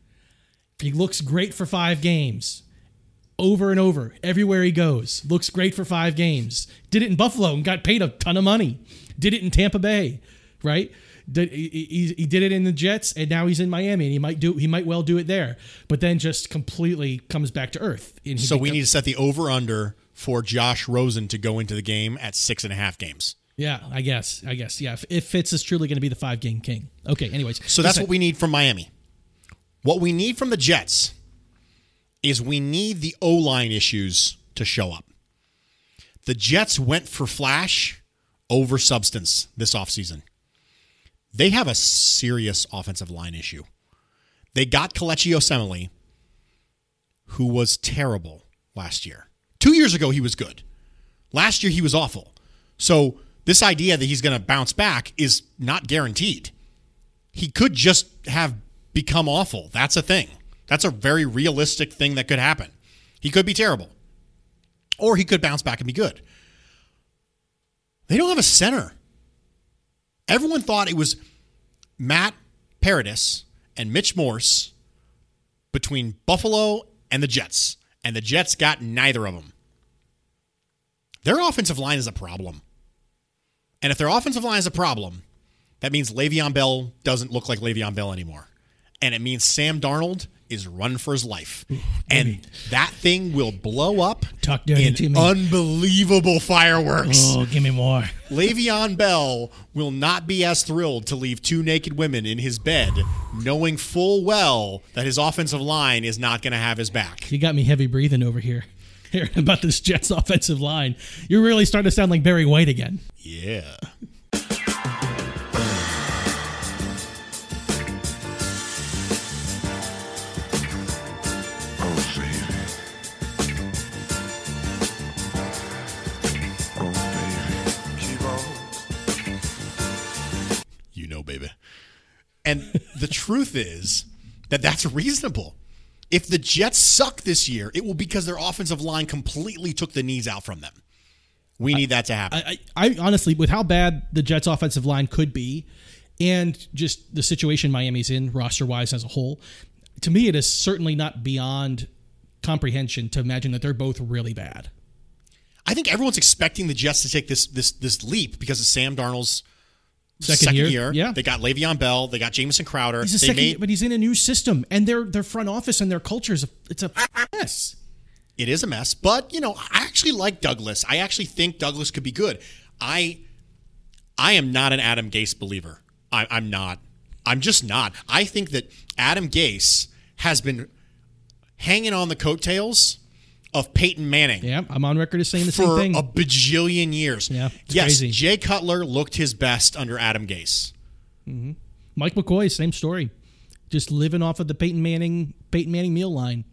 He looks great for 5 games. Over and over, everywhere he goes. Looks great for 5 games. Did it in Buffalo and got paid a ton of money. Did it in Tampa Bay, right? He did it in the Jets, and now he's in Miami, and he might well do it there. But then just completely comes back to earth. So we need to set the over-under for Josh Rosen to go into the game at 6.5 games. Yeah, I guess. Yeah, if Fitz is truly going to be the 5-game king. Okay, anyways. So that's what we need from Miami. What we need from the Jets is we need the O-line issues to show up. The Jets went for flash over substance this offseason. They have a serious offensive line issue. They got Kelechi Osemele, who was terrible last year. 2 years ago, he was good. Last year, he was awful. So this idea that he's going to bounce back is not guaranteed. He could just have become awful. That's a thing. That's a very realistic thing that could happen. He could be terrible. Or he could bounce back and be good. They don't have a center. Everyone thought it was Matt Paradis and Mitch Morse between Buffalo and the Jets. And the Jets got neither of them. Their offensive line is a problem. And if their offensive line is a problem, that means Le'Veon Bell doesn't look like Le'Veon Bell anymore. And it means Sam Darnold is running for his life. And that thing will blow up in unbelievable fireworks. Oh, give me more. Le'Veon Bell will not be as thrilled to leave 2 naked women in his bed, knowing full well that his offensive line is not going to have his back. You got me heavy breathing over here. Hearing about this Jets offensive line. You're really starting to sound like Barry White again. Yeah. Baby. And the truth is that that's reasonable. If the Jets suck this year, it will be because their offensive line completely took the knees out from them. We need that to happen. I honestly, with how bad the Jets offensive line could be and just the situation Miami's in roster-wise as a whole, to me it is certainly not beyond comprehension to imagine that they're both really bad. I think everyone's expecting the Jets to take this leap because of Sam Darnold's second year. Yeah. They got Le'Veon Bell. They got Jamison Crowder. But he's in a new system, and their front office and their culture it's a mess. It is a mess, but I actually like Douglas. I actually think Douglas could be good. I am not an Adam Gase believer. I'm not. I'm just not. I think that Adam Gase has been hanging on the coattails of Peyton Manning. Yeah, I'm on record as saying the same thing. For a bajillion years. Yeah, yes, crazy. Jay Cutler looked his best under Adam Gase. Mm-hmm. Mike McCoy, same story. Just living off of the Peyton Manning meal line.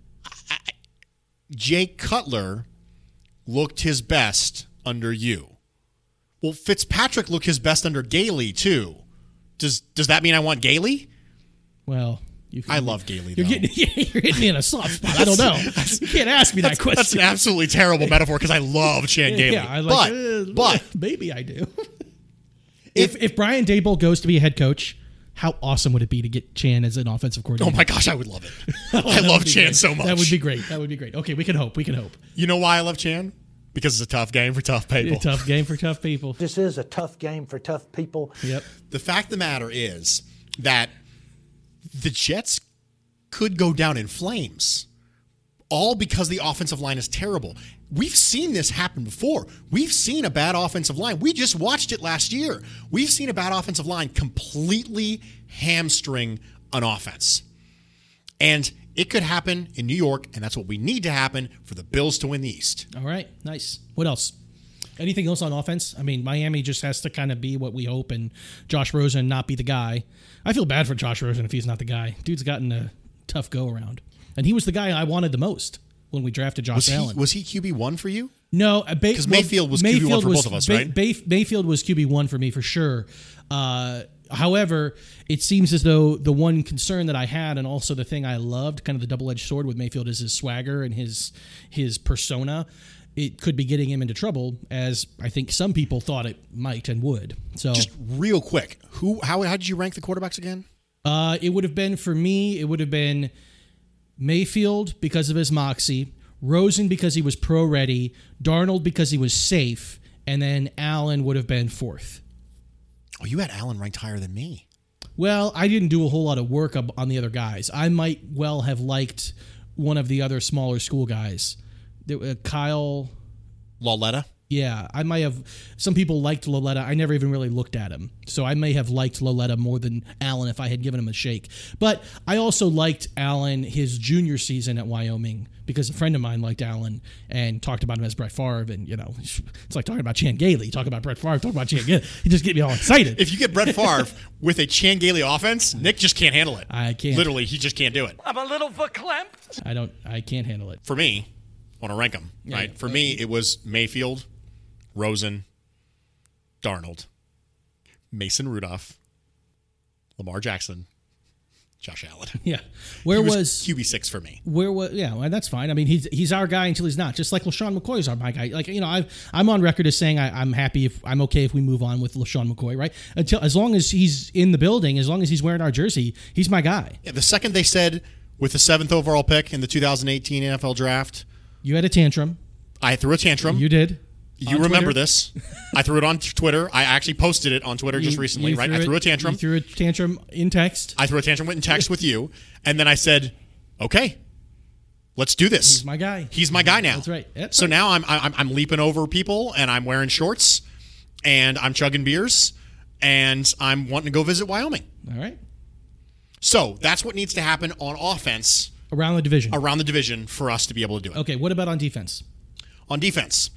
Jay Cutler looked his best under you. Well, Fitzpatrick looked his best under Gailey, too. Does that mean I want Gailey? Well... I love Gailey, though. You're hitting me in a soft spot. I don't know. You can't ask me that question. That's an absolutely terrible metaphor because I love Chan Gailey. Yeah, I like, but maybe I do. If Brian Daboll goes to be a head coach, how awesome would it be to get Chan as an offensive coordinator? Oh my gosh, I would love it. I love Chan so much. That would be great. Okay, we can hope. You know why I love Chan? Because it's a tough game for tough people. A tough game for tough people. This is a tough game for tough people. Yep. The fact of the matter is that the Jets could go down in flames, all because the offensive line is terrible. We've seen this happen before. We've seen a bad offensive line. We just watched it last year. We've seen a bad offensive line completely hamstring an offense. And it could happen in New York, and that's what we need to happen for the Bills to win the East. All right, nice. What else? Anything else on offense? I mean, Miami just has to kind of be what we hope, and Josh Rosen not be the guy. I feel bad for Josh Rosen if he's not the guy. Dude's gotten a tough go-around. And he was the guy I wanted the most when we drafted Josh Allen. Was he QB1 for you? No. Because Mayfield was QB1 for both of us, right? Mayfield was QB1 for me for sure. However, it seems as though the one concern that I had, and also the thing I loved, kind of the double-edged sword with Mayfield, is his swagger and his persona. It could be getting him into trouble, as I think some people thought it might and would. So, just real quick, how did you rank the quarterbacks again? It would have been, for me, Mayfield because of his moxie, Rosen because he was pro-ready, Darnold because he was safe, and then Allen would have been fourth. Oh, you had Allen ranked higher than me. Well, I didn't do a whole lot of work on the other guys. I might well have liked one of the other smaller school guys. Kyle Lauletta? Yeah, I might have. Some people liked Lauletta. I never even really looked at him. So I may have liked Lauletta more than Allen if I had given him a shake. But I also liked Allen his junior season at Wyoming because a friend of mine liked Allen and talked about him as Brett Favre. And, it's like talking about Chan Gailey. You talk about Brett Favre, talk about Chan Gailey. He just get me all excited. If you get Brett Favre with a Chan Gailey offense, Nick just can't handle it. I can't. Literally, he just can't do it. I'm a little verklempt. I can't handle it. For me, I want to rank them, right? For me, it was Mayfield, Rosen, Darnold, Mason Rudolph, Lamar Jackson, Josh Allen. Yeah. He was QB6 for me. Well, that's fine. I mean, he's our guy until he's not. Just like LaShawn McCoy is my guy. Like, I'm on record as saying I'm okay if we move on with LaShawn McCoy, right? As long as he's in the building, as long as he's wearing our jersey, he's my guy. Yeah, the second they said with the 7th overall pick in the 2018 NFL draft, you had a tantrum. I threw a tantrum. You did. You remember this. I threw it on Twitter. I actually posted it on Twitter just recently, right? I threw a tantrum. You threw a tantrum in text. I threw a tantrum in text with you. And then I said, okay, let's do this. He's my guy. He's my guy now. That's right. So now I'm leaping over people, and I'm wearing shorts, and I'm chugging beers, and I'm wanting to go visit Wyoming. All right. So that's what needs to happen on offense. Around the division for us to be able to do it. Okay, what about on defense? On defense,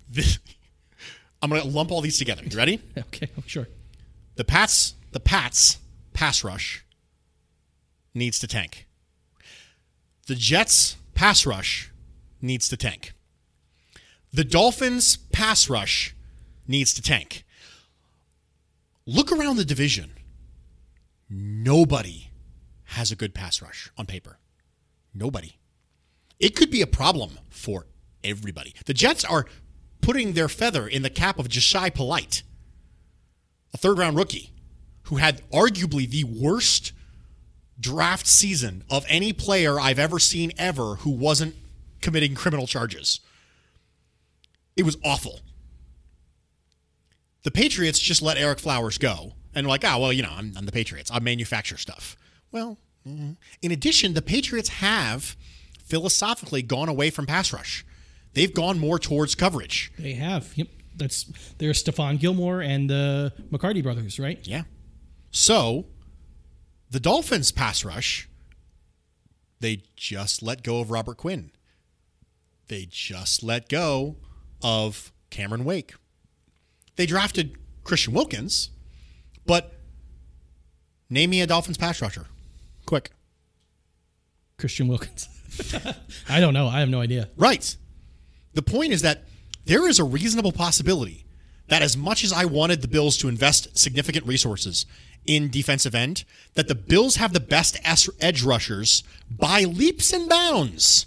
I'm going to lump all these together. You ready? Okay, sure. The Pats pass rush needs to tank. The Jets pass rush needs to tank. The Dolphins pass rush needs to tank. Look around the division. Nobody has a good pass rush on paper. Nobody. It could be a problem for everybody. The Jets are putting their feather in the cap of Jashai Polite, a third-round rookie who had arguably the worst draft season of any player I've ever seen ever who wasn't committing criminal charges. It was awful. The Patriots just let Eric Flowers go and like, I'm the Patriots. I manufacture stuff. Well, in addition, the Patriots have philosophically gone away from pass rush. They've gone more towards coverage. They have. Yep. There's Stephon Gilmore and the McCarty brothers, right? Yeah. So, the Dolphins pass rush, they just let go of Robert Quinn. They just let go of Cameron Wake. They drafted Christian Wilkins, but name me a Dolphins pass rusher. Quick. Christian Wilkins. I don't know. I have no idea. Right. The point is that there is a reasonable possibility that as much as I wanted the Bills to invest significant resources in defensive end, that the Bills have the best edge rushers by leaps and bounds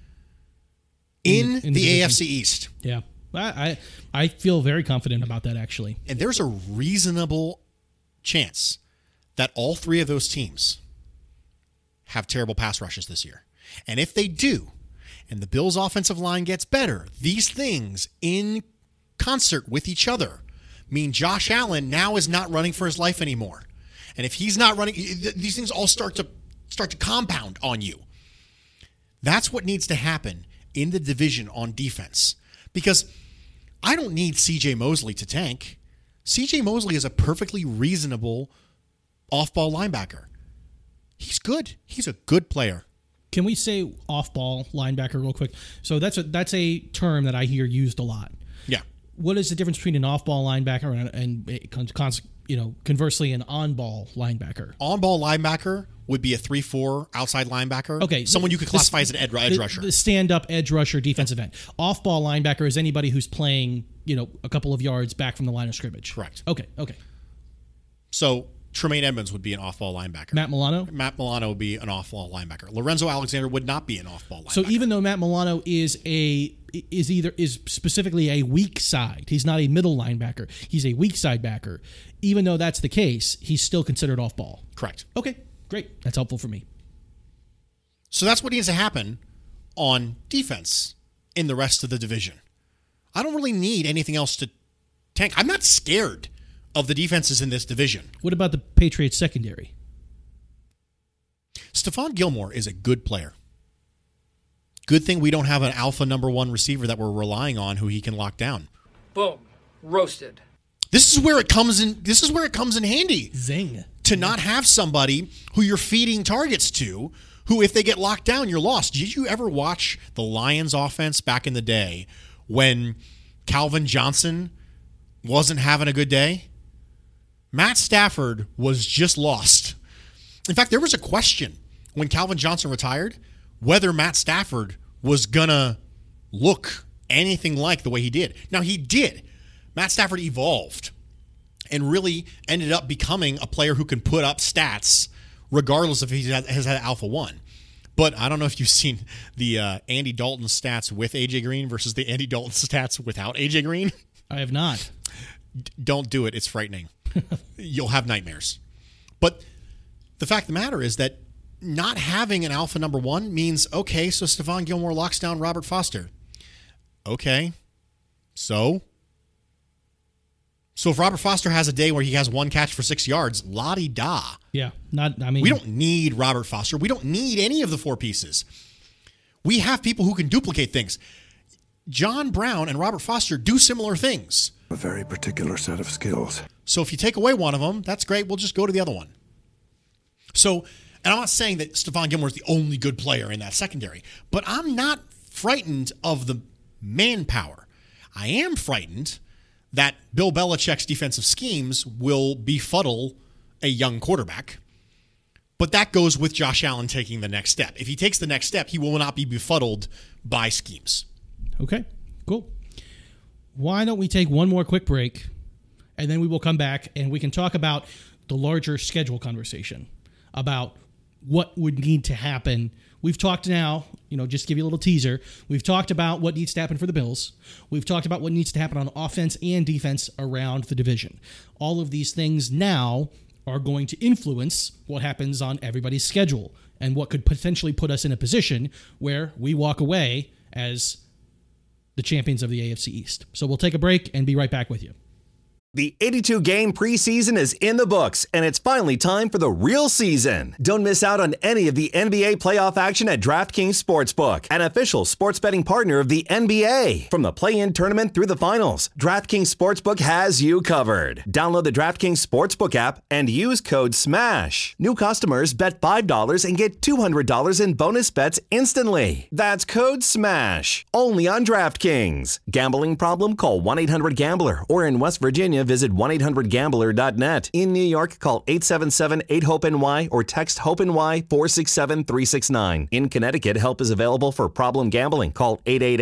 in the AFC East. Yeah. I feel very confident about that, actually. And there's a reasonable chance that all three of those teams have terrible pass rushes this year. And if they do, and the Bills' offensive line gets better, these things in concert with each other mean Josh Allen now is not running for his life anymore. And if he's not running, these things all start to compound on you. That's what needs to happen in the division on defense. Because I don't need C.J. Mosley to tank. C.J. Mosley is a perfectly reasonable off-ball linebacker. He's good. He's a good player. Can we say off-ball linebacker real quick? So that's a term that I hear used a lot. Yeah. What is the difference between an off-ball linebacker and conversely an on-ball linebacker? On-ball linebacker would be a 3-4 outside linebacker. Okay. Someone you could classify as an edge rusher. The stand-up edge rusher, defensive end. Off-ball linebacker is anybody who's playing, a couple of yards back from the line of scrimmage. Correct. Okay. So Tremaine Edmonds would be an off-ball linebacker. Matt Milano? Matt Milano would be an off-ball linebacker. Lorenzo Alexander would not be an off-ball linebacker. So even though Matt Milano is specifically a weak side, he's not a middle linebacker, he's a weak side backer. Even though that's the case, he's still considered off-ball. Correct. Okay, great. That's helpful for me. So that's what needs to happen on defense in the rest of the division. I don't really need anything else to tank. I'm not scared of the defenses in this division. What about the Patriots secondary? Stephon Gilmore is a good player. Good thing we don't have an alpha number one receiver that we're relying on who he can lock down. Boom. Roasted. This is where it comes in. This is where it comes in handy. Zing. To not have somebody who you're feeding targets to, who if they get locked down, you're lost. Did you ever watch the Lions offense back in the day when Calvin Johnson wasn't having a good day? Matt Stafford was just lost. In fact, there was a question when Calvin Johnson retired whether Matt Stafford was going to look anything like the way he did. Now, he did. Matt Stafford evolved and really ended up becoming a player who can put up stats regardless if he has had Alpha 1. But I don't know if you've seen the Andy Dalton stats with AJ Green versus the Andy Dalton stats without AJ Green. I have not. Don't do it. It's frightening. You'll have nightmares. But the fact of the matter is that not having an alpha number one means, okay, so Stephon Gilmore locks down Robert Foster. Okay. So if Robert Foster has a day where he has one catch for 6 yards, la-di-da. Yeah. We don't need Robert Foster. We don't need any of the four pieces. We have people who can duplicate things. John Brown and Robert Foster do similar things. A very particular set of skills. So if you take away one of them, that's great. We'll just go to the other one. So, and I'm not saying that Stephon Gilmore is the only good player in that secondary, but I'm not frightened of the manpower. I am frightened that Bill Belichick's defensive schemes will befuddle a young quarterback. But that goes with Josh Allen taking the next step. If he takes the next step, he will not be befuddled by schemes. Okay, cool. Why don't we take one more quick break, and then we will come back and we can talk about the larger schedule conversation, about what would need to happen. We've talked now, just to give you a little teaser, we've talked about what needs to happen for the Bills. We've talked about what needs to happen on offense and defense around the division. All of these things now are going to influence what happens on everybody's schedule and what could potentially put us in a position where we walk away as the champions of the AFC East. So we'll take a break and be right back with you. The 82-game preseason is in the books, and it's finally time for the real season. Don't miss out on any of the NBA playoff action at DraftKings Sportsbook, an official sports betting partner of the NBA. From the play-in tournament through the finals, DraftKings Sportsbook has you covered. Download the DraftKings Sportsbook app and use code SMASH. New customers bet $5 and get $200 in bonus bets instantly. That's code SMASH. Only on DraftKings. Gambling problem? Call 1-800-GAMBLER. Or in West Virginia, visit 1-800-GAMBLER.net. In New York, call 877-8-HOPE-NY or text HOPE-NY 467-369. In Connecticut, help is available for problem gambling. Call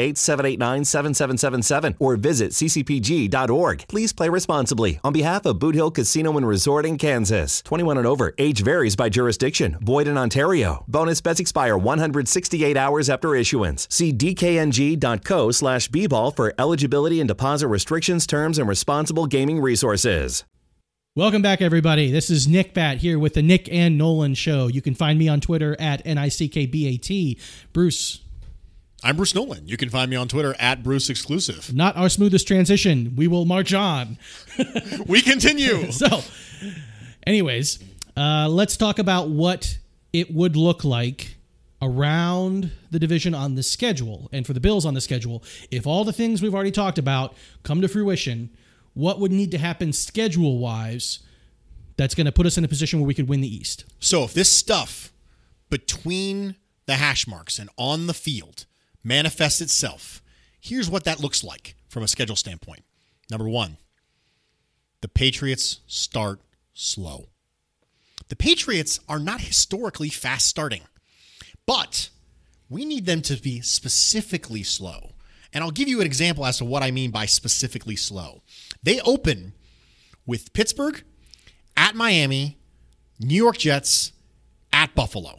888-789-7777 or visit ccpg.org. Please play responsibly. On behalf of Boot Hill Casino and Resort in Kansas. 21 and over. Age varies by jurisdiction. Void in Ontario. Bonus bets expire 168 hours after issuance. See dkng.co/bball for eligibility and deposit restrictions, terms, and responsible gaming resources. Welcome back, everybody. This is Nick Bat here with the Nick and Nolan Show. You can find me on Twitter at NICKBAT. Bruce. I'm Bruce Nolan. You can find me on Twitter at Bruce Exclusive. Not our smoothest transition. We will march on. We continue. So, anyways, let's talk about what it would look like around the division on the schedule and for the Bills on the schedule. If all the things we've already talked about come to fruition, what would need to happen schedule-wise that's going to put us in a position where we could win the East? So if this stuff between the hash marks and on the field manifests itself, here's what that looks like from a schedule standpoint. Number one, the Patriots start slow. The Patriots are not historically fast starting, but we need them to be specifically slow. And I'll give you an example as to what I mean by specifically slow. They open with Pittsburgh, at Miami, New York Jets, at Buffalo.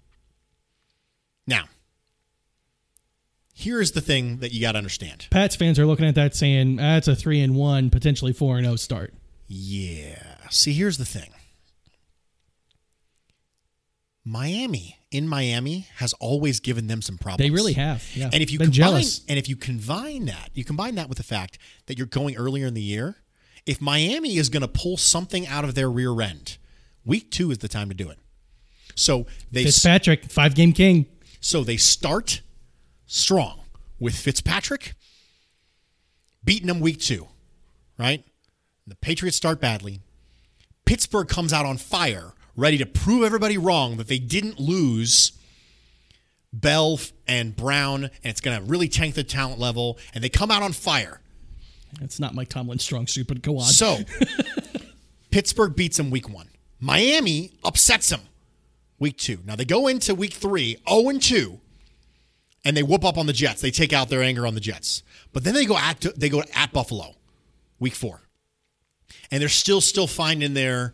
Now, here's the thing that you got to understand. Pats fans are looking at that saying, that's a 3-1, potentially 4-0 start. Yeah. See, here's the thing. Miami has always given them some problems. They really have. Yeah. And if you combine that with the fact that you're going earlier in the year, if Miami is going to pull something out of their rear end, week 2 is the time to do it. So Fitzpatrick, 5-game king. So they start strong with Fitzpatrick beating them week 2, right? The Patriots start badly. Pittsburgh comes out on fire, ready to prove everybody wrong that they didn't lose Bell and Brown, and it's going to really tank the talent level, and they come out on fire. It's not Mike Tomlin's strong suit, but go on. So, Pittsburgh beats them week 1. Miami upsets them week 2. Now, they go into week 3, 0-2, and they whoop up on the Jets. They take out their anger on the Jets. But then they go at Buffalo week 4. And they're still finding their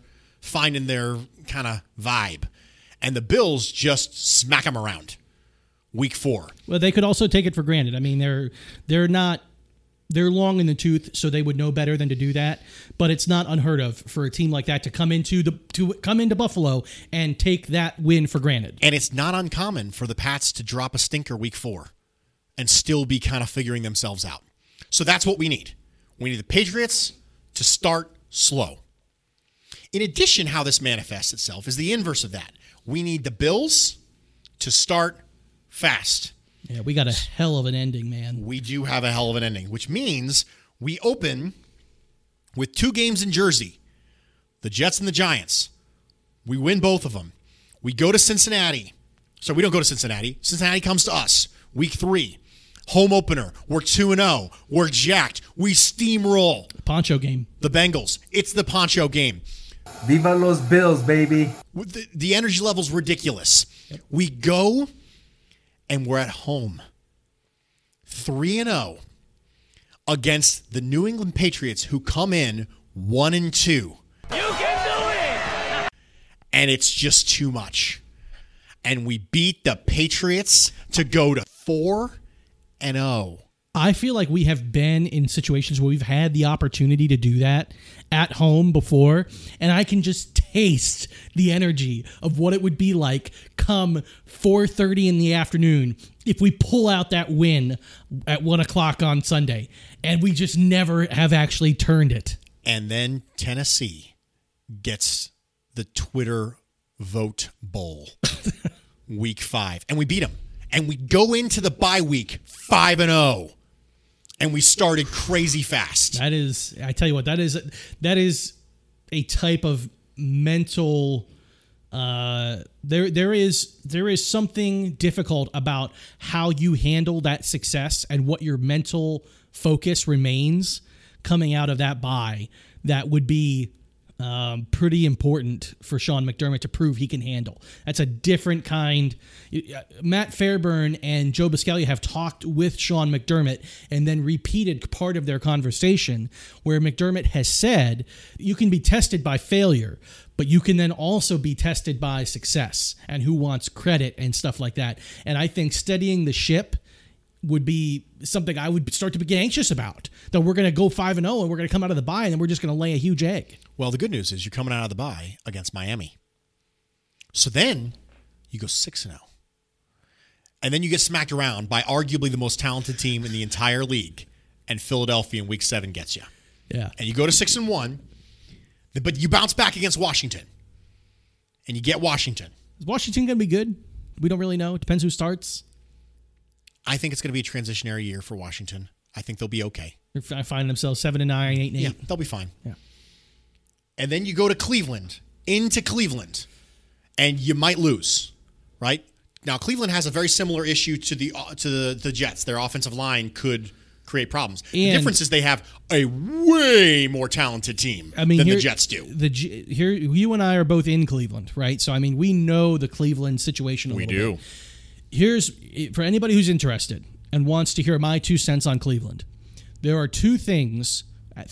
kind of vibe. And the Bills just smack them around week 4. Well, they could also take it for granted. I mean, they're long in the tooth, so they would know better than to do that. But it's not unheard of for a team like that to come into Buffalo and take that win for granted. And it's not uncommon for the Pats to drop a stinker week 4 and still be kind of figuring themselves out. So that's what we need. We need the Patriots to start slow. In addition, how this manifests itself is the inverse of that. We need the Bills to start fast. Yeah, we got a hell of an ending, man. We do have a hell of an ending, which means we open with 2 games in Jersey, the Jets and the Giants. We win both of them. We go to Cincinnati. So we don't go to Cincinnati. Cincinnati comes to us. Week 3. Home opener. We're 2-0. We're jacked. We steamroll. Poncho game. The Bengals. It's the Poncho game. Viva los Bills, baby. The energy level's ridiculous. Yep. We go, and we're at home. 3-0 against the New England Patriots, who come in 1-2. You can do it! And it's just too much. And we beat the Patriots to go to 4-0. I feel like we have been in situations where we've had the opportunity to do that at home before, and I can just taste the energy of what it would be like come 4:30 in the afternoon if we pull out that win at 1 o'clock on Sunday, and we just never have actually turned it. And then Tennessee gets the Twitter vote bowl week 5, and we beat them. And we go into the bye week 5-0. And we started crazy fast. That is, I tell you what, that is a type of mental. There is something difficult about how you handle that success and what your mental focus remains coming out of that bye. That would be pretty important for Sean McDermott to prove he can handle. That's a different kind. Matt Fairburn and Joe Buscaglia have talked with Sean McDermott and then repeated part of their conversation where McDermott has said, you can be tested by failure, but you can then also be tested by success and who wants credit and stuff like that. And I think steadying the ship would be something I would start to get anxious about. That we're going to go 5-0 and we're going to come out of the bye and then we're just going to lay a huge egg. Well, the good news is you're coming out of the bye against Miami. So then you go 6-0. And then you get smacked around by arguably the most talented team in the entire league, and Philadelphia in week 7 gets you. Yeah. And you go to 6-1, but you bounce back against Washington. And you get Washington. Is Washington going to be good? We don't really know. It depends who starts. I think it's going to be a transitionary year for Washington. I think they'll be okay. They're finding themselves 7-9, 8-8. Yeah, they'll be fine. Yeah. And then you go to Cleveland, into Cleveland, and you might lose, right? Now, Cleveland has a very similar issue to the Jets. Their offensive line could create problems. The difference is they have a way more talented team than the Jets do. Here, you and I are both in Cleveland, right? So, I mean, we know the Cleveland situation a little bit. We do. Here's, for anybody who's interested and wants to hear my 2 cents on Cleveland, there are 3 things,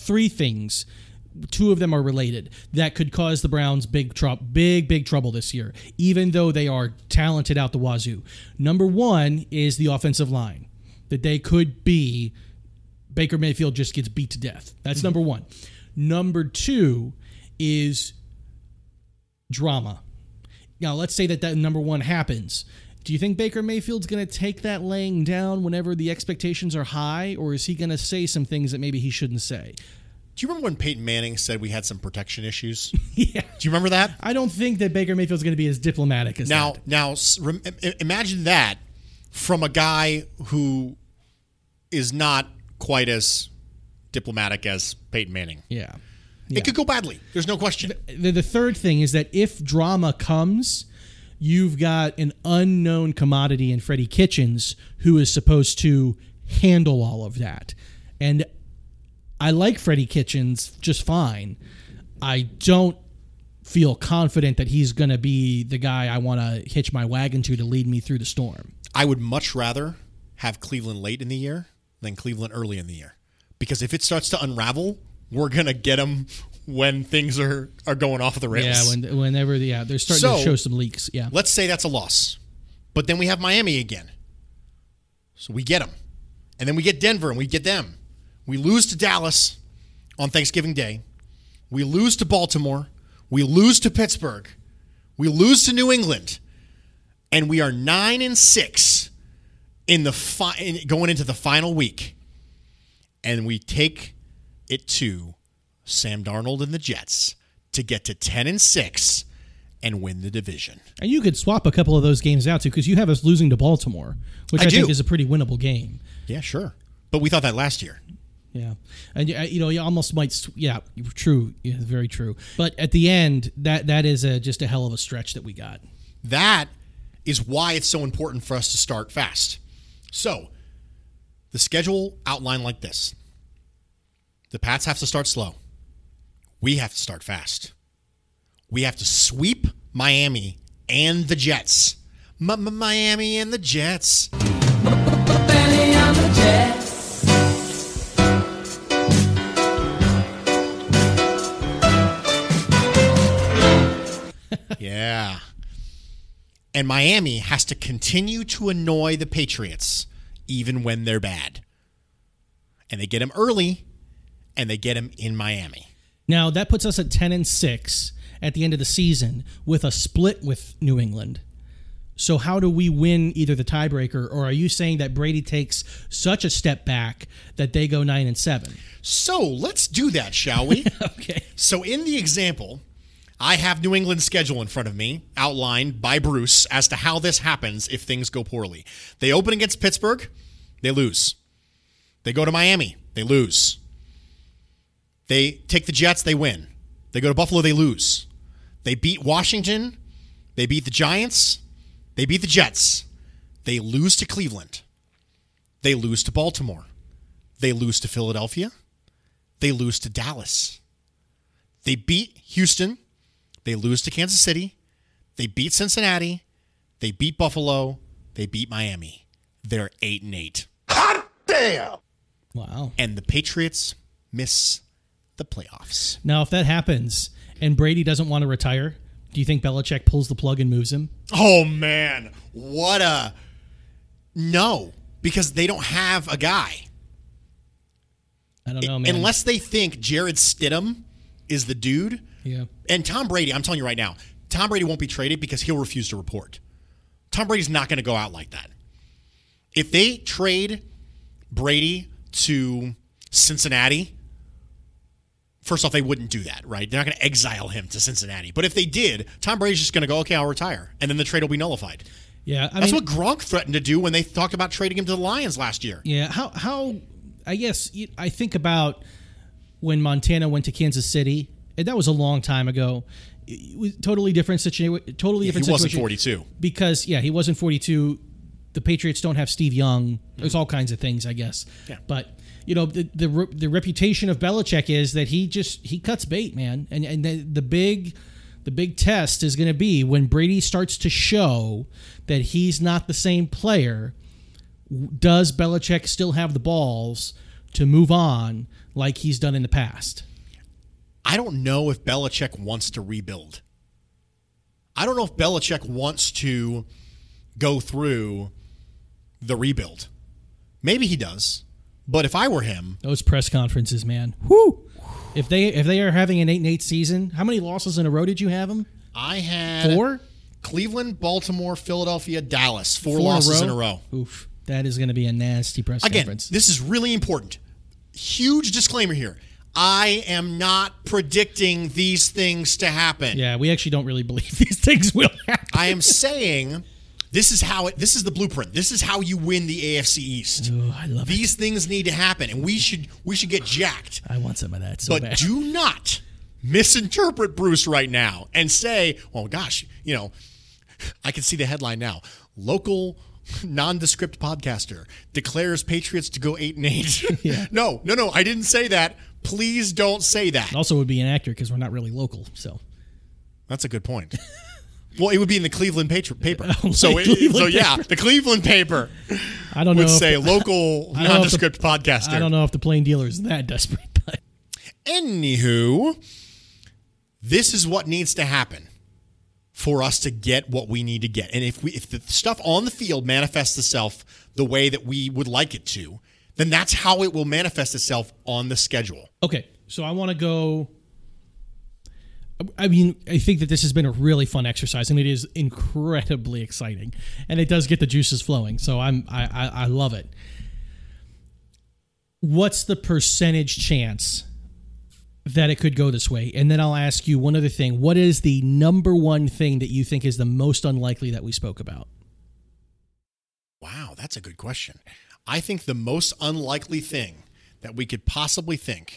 2 of them are related, that could cause the Browns big trouble this year, even though they are talented out the wazoo. Number 1 is the offensive line, that they could be Baker Mayfield just gets beat to death. That's number 1. Number 2 is drama. Now, let's say that number one happens. Do you think Baker Mayfield's going to take that laying down whenever the expectations are high, or is he going to say some things that maybe he shouldn't say? Do you remember when Peyton Manning said we had some protection issues? Yeah. Do you remember that? I don't think that Baker Mayfield's going to be as diplomatic as that. Now, imagine that from a guy who is not quite as diplomatic as Peyton Manning. Yeah. It could go badly. There's no question. The third thing is that if drama comes, you've got an unknown commodity in Freddie Kitchens who is supposed to handle all of that. And I like Freddie Kitchens just fine. I don't feel confident that he's going to be the guy I want to hitch my wagon to lead me through the storm. I would much rather have Cleveland late in the year than Cleveland early in the year. Because if it starts to unravel, we're going to get them when things are going off the rails. Yeah, whenever they're starting to show some leaks. Yeah. Let's say that's a loss. But then we have Miami again. So we get them. And then we get Denver and we get them. We lose to Dallas on Thanksgiving Day. We lose to Baltimore. We lose to Pittsburgh. We lose to New England. And we are 9-6 going into the final week. And we take it to Sam Darnold and the Jets to get to 10-6 and win the division. And you could swap a couple of those games out too, because you have us losing to Baltimore, which I think is a pretty winnable game. Yeah, sure. But we thought that last year. Yeah. And, you almost might, true. Yeah, very true. But at the end, that is just a hell of a stretch that we got. That is why it's so important for us to start fast. So, the schedule outlined like this. The Pats have to start slow. We have to start fast. We have to sweep Miami and the Jets. Miami and the Jets. Miami and the Jets. Yeah. And Miami has to continue to annoy the Patriots even when they're bad. And they get them early, and they get them in Miami. Now, that puts us at 10-6 at the end of the season with a split with New England. So how do we win either the tiebreaker, or are you saying that Brady takes such a step back that they go 9-7? So let's do that, shall we? Okay. So in the example, I have New England's schedule in front of me, outlined by Bruce, as to how this happens if things go poorly. They open against Pittsburgh, they lose. They go to Miami, they lose. They take the Jets, they win. They go to Buffalo, they lose. They beat Washington, they beat the Giants, they beat the Jets. They lose to Cleveland. They lose to Baltimore. They lose to Philadelphia. They lose to Dallas. They beat Houston. They lose to Kansas City. They beat Cincinnati. They beat Buffalo. They beat Miami. They're 8-8. Hot damn! Wow. And the Patriots miss the playoffs. Now, if that happens and Brady doesn't want to retire, do you think Belichick pulls the plug and moves him? Oh, man. No, because they don't have a guy. I don't know, man. Unless they think Jared Stidham is the dude. Yeah. And Tom Brady, I'm telling you right now, Tom Brady won't be traded because he'll refuse to report. Tom Brady's not going to go out like that. If they trade Brady to Cincinnati, first off, they wouldn't do that, right? They're not going to exile him to Cincinnati. But if they did, Tom Brady's just going to go, okay, I'll retire. And then the trade will be nullified. Yeah. That's what Gronk threatened to do when they talked about trading him to the Lions last year. Yeah. How I guess I think about when Montana went to Kansas City. And that was a long time ago. It was totally different situation. He wasn't 42. Because, he wasn't 42. The Patriots don't have Steve Young. There's all kinds of things, I guess. Yeah. But, the reputation of Belichick is that he cuts bait, man. And the big test is going to be when Brady starts to show that he's not the same player. Does Belichick still have the balls to move on like he's done in the past? I don't know if Belichick wants to rebuild. I don't know if Belichick wants to go through the rebuild. Maybe he does. But if I were him... Those press conferences, man. Whoo! If they are having an 8-8 season, how many losses in a row did you have them? I had... 4? Cleveland, Baltimore, Philadelphia, Dallas. 4 losses in a row. Oof. That is going to be a nasty press conference. Again, this is really important. Huge disclaimer here. I am not predicting these things to happen. Yeah, we actually don't really believe these things will happen. I am saying this is the blueprint. This is how you win the AFC East. Oh, I love These things need to happen, and we should get jacked. I want some of that so bad. But do not misinterpret Bruce right now and say, well, gosh, I can see the headline now. Local nondescript podcaster declares Patriots to go 8-8. Yeah. No, I didn't say that. Please don't say that. It also would be inaccurate because we're not really local. So that's a good point. Well, it would be in the Cleveland paper. The Cleveland paper. I don't know. Would say local nondescript podcaster. I don't know if the plain dealer is that desperate, but anywho, this is what needs to happen for us to get what we need to get. And if the stuff on the field manifests itself the way that we would like it to, then that's how it will manifest itself on the schedule. Okay, so I want to go. I mean, I think that this has been a really fun exercise, and it is incredibly exciting, and it does get the juices flowing. So I love it. What's the percentage chance that it could go this way? And then I'll ask you one other thing. What is the number one thing that you think is the most unlikely that we spoke about? Wow, that's a good question. I think the most unlikely thing that we could possibly think.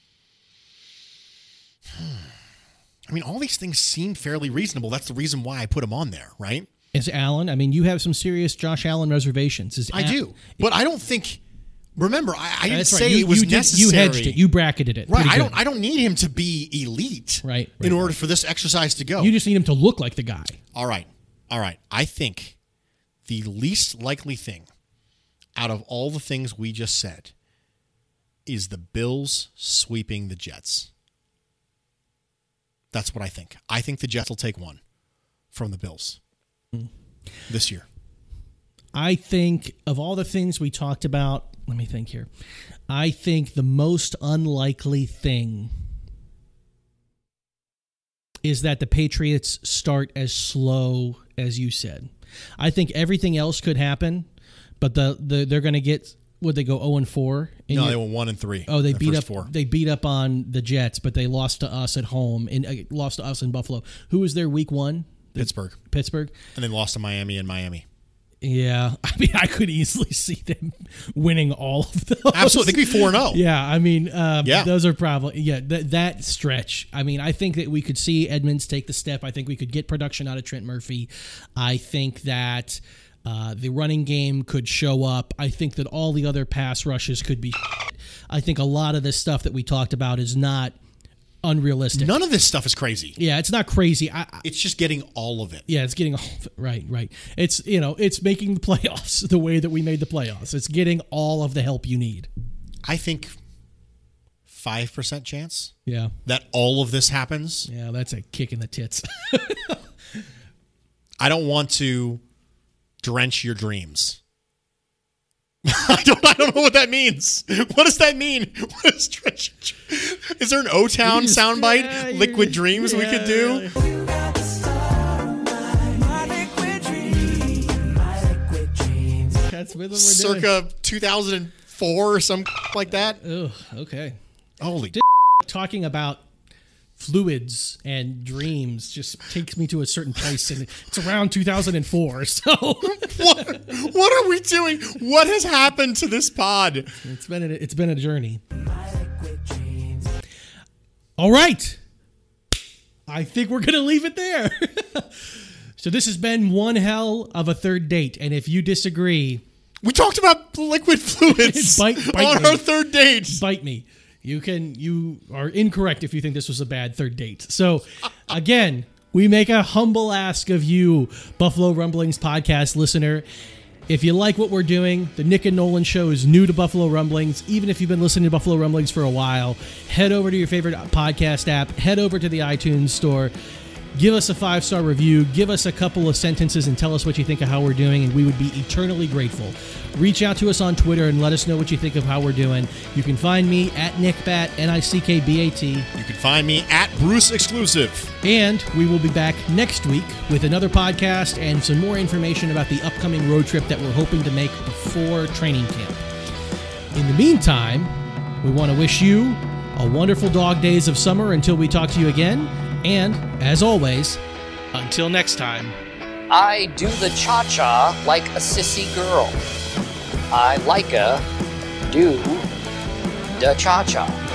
I mean, all these things seem fairly reasonable. That's the reason why I put them on there, right? Is Allen? I mean, you have some serious Josh Allen reservations. I do, but I don't think. Remember, I didn't say right. it was necessary. You hedged it. You bracketed it. Right. I don't need him to be elite. Right. In order for this exercise to go. You just need him to look like the guy. All right. I think the least likely thing out of all the things we just said is the Bills sweeping the Jets. That's what I think. I think the Jets will take one from the Bills this year. I think of all the things we talked about, let me think here. I think the most unlikely thing is that the Patriots start as slow as you said. I think everything else could happen, but they're going to get, would they go 0-4? No, they went 1-3. Oh, they beat up 4. They beat up on the Jets, but they lost to us at home and lost to us in Buffalo. Who was their week 1? Pittsburgh. And then lost to Miami and Miami. Yeah, I mean, I could easily see them winning all of those. Absolutely, they could be 4-0. Yeah, I mean, those are probably that stretch. I mean, I think that we could see Edmonds take the step. I think we could get production out of Trent Murphy. I think that the running game could show up. I think that all the other pass rushes could be. I think a lot of this stuff that we talked about is not unrealistic. None of this stuff is crazy. Yeah, it's not crazy. It's just getting all of it. Yeah, it's getting all of it. Right. It's, it's making the playoffs the way that we made the playoffs. It's getting all of the help you need. I think 5% chance. Yeah. That all of this happens. Yeah, that's a kick in the tits. I don't want to drench your dreams. I don't know what that means. What does that mean? What is drench? Is there an O-Town soundbite? Liquid Dreams we could do? That's what we're circa doing. 2004 or something like that. Ugh, okay. Holy talking about fluids and dreams just takes me to a certain place, and it's around 2004. So what are we doing? What has happened to this pod? It's been a journey. All right, I think we're gonna leave it there. So this has been one hell of a third date, and if you disagree, we talked about liquid fluids bite on our third date. Bite me. You are incorrect if you think this was a bad third date. So, again, we make a humble ask of you, Buffalo Rumblings podcast listener. If you like what we're doing, the Nick and Nolan Show is new to Buffalo Rumblings. Even if you've been listening to Buffalo Rumblings for a while, head over to your favorite podcast app, head over to the iTunes store, give us a 5-star review, give us a couple of sentences and tell us what you think of how we're doing, and we would be eternally grateful. Reach out to us on Twitter and let us know what you think of how we're doing. You can find me at NickBat, Nickbat. You can find me at Bruce Exclusive. And we will be back next week with another podcast and some more information about the upcoming road trip that we're hoping to make before training camp. In the meantime, we want to wish you a wonderful dog days of summer until we talk to you again. And, as always, until next time. I do the cha-cha like a sissy girl. I like do the cha-cha.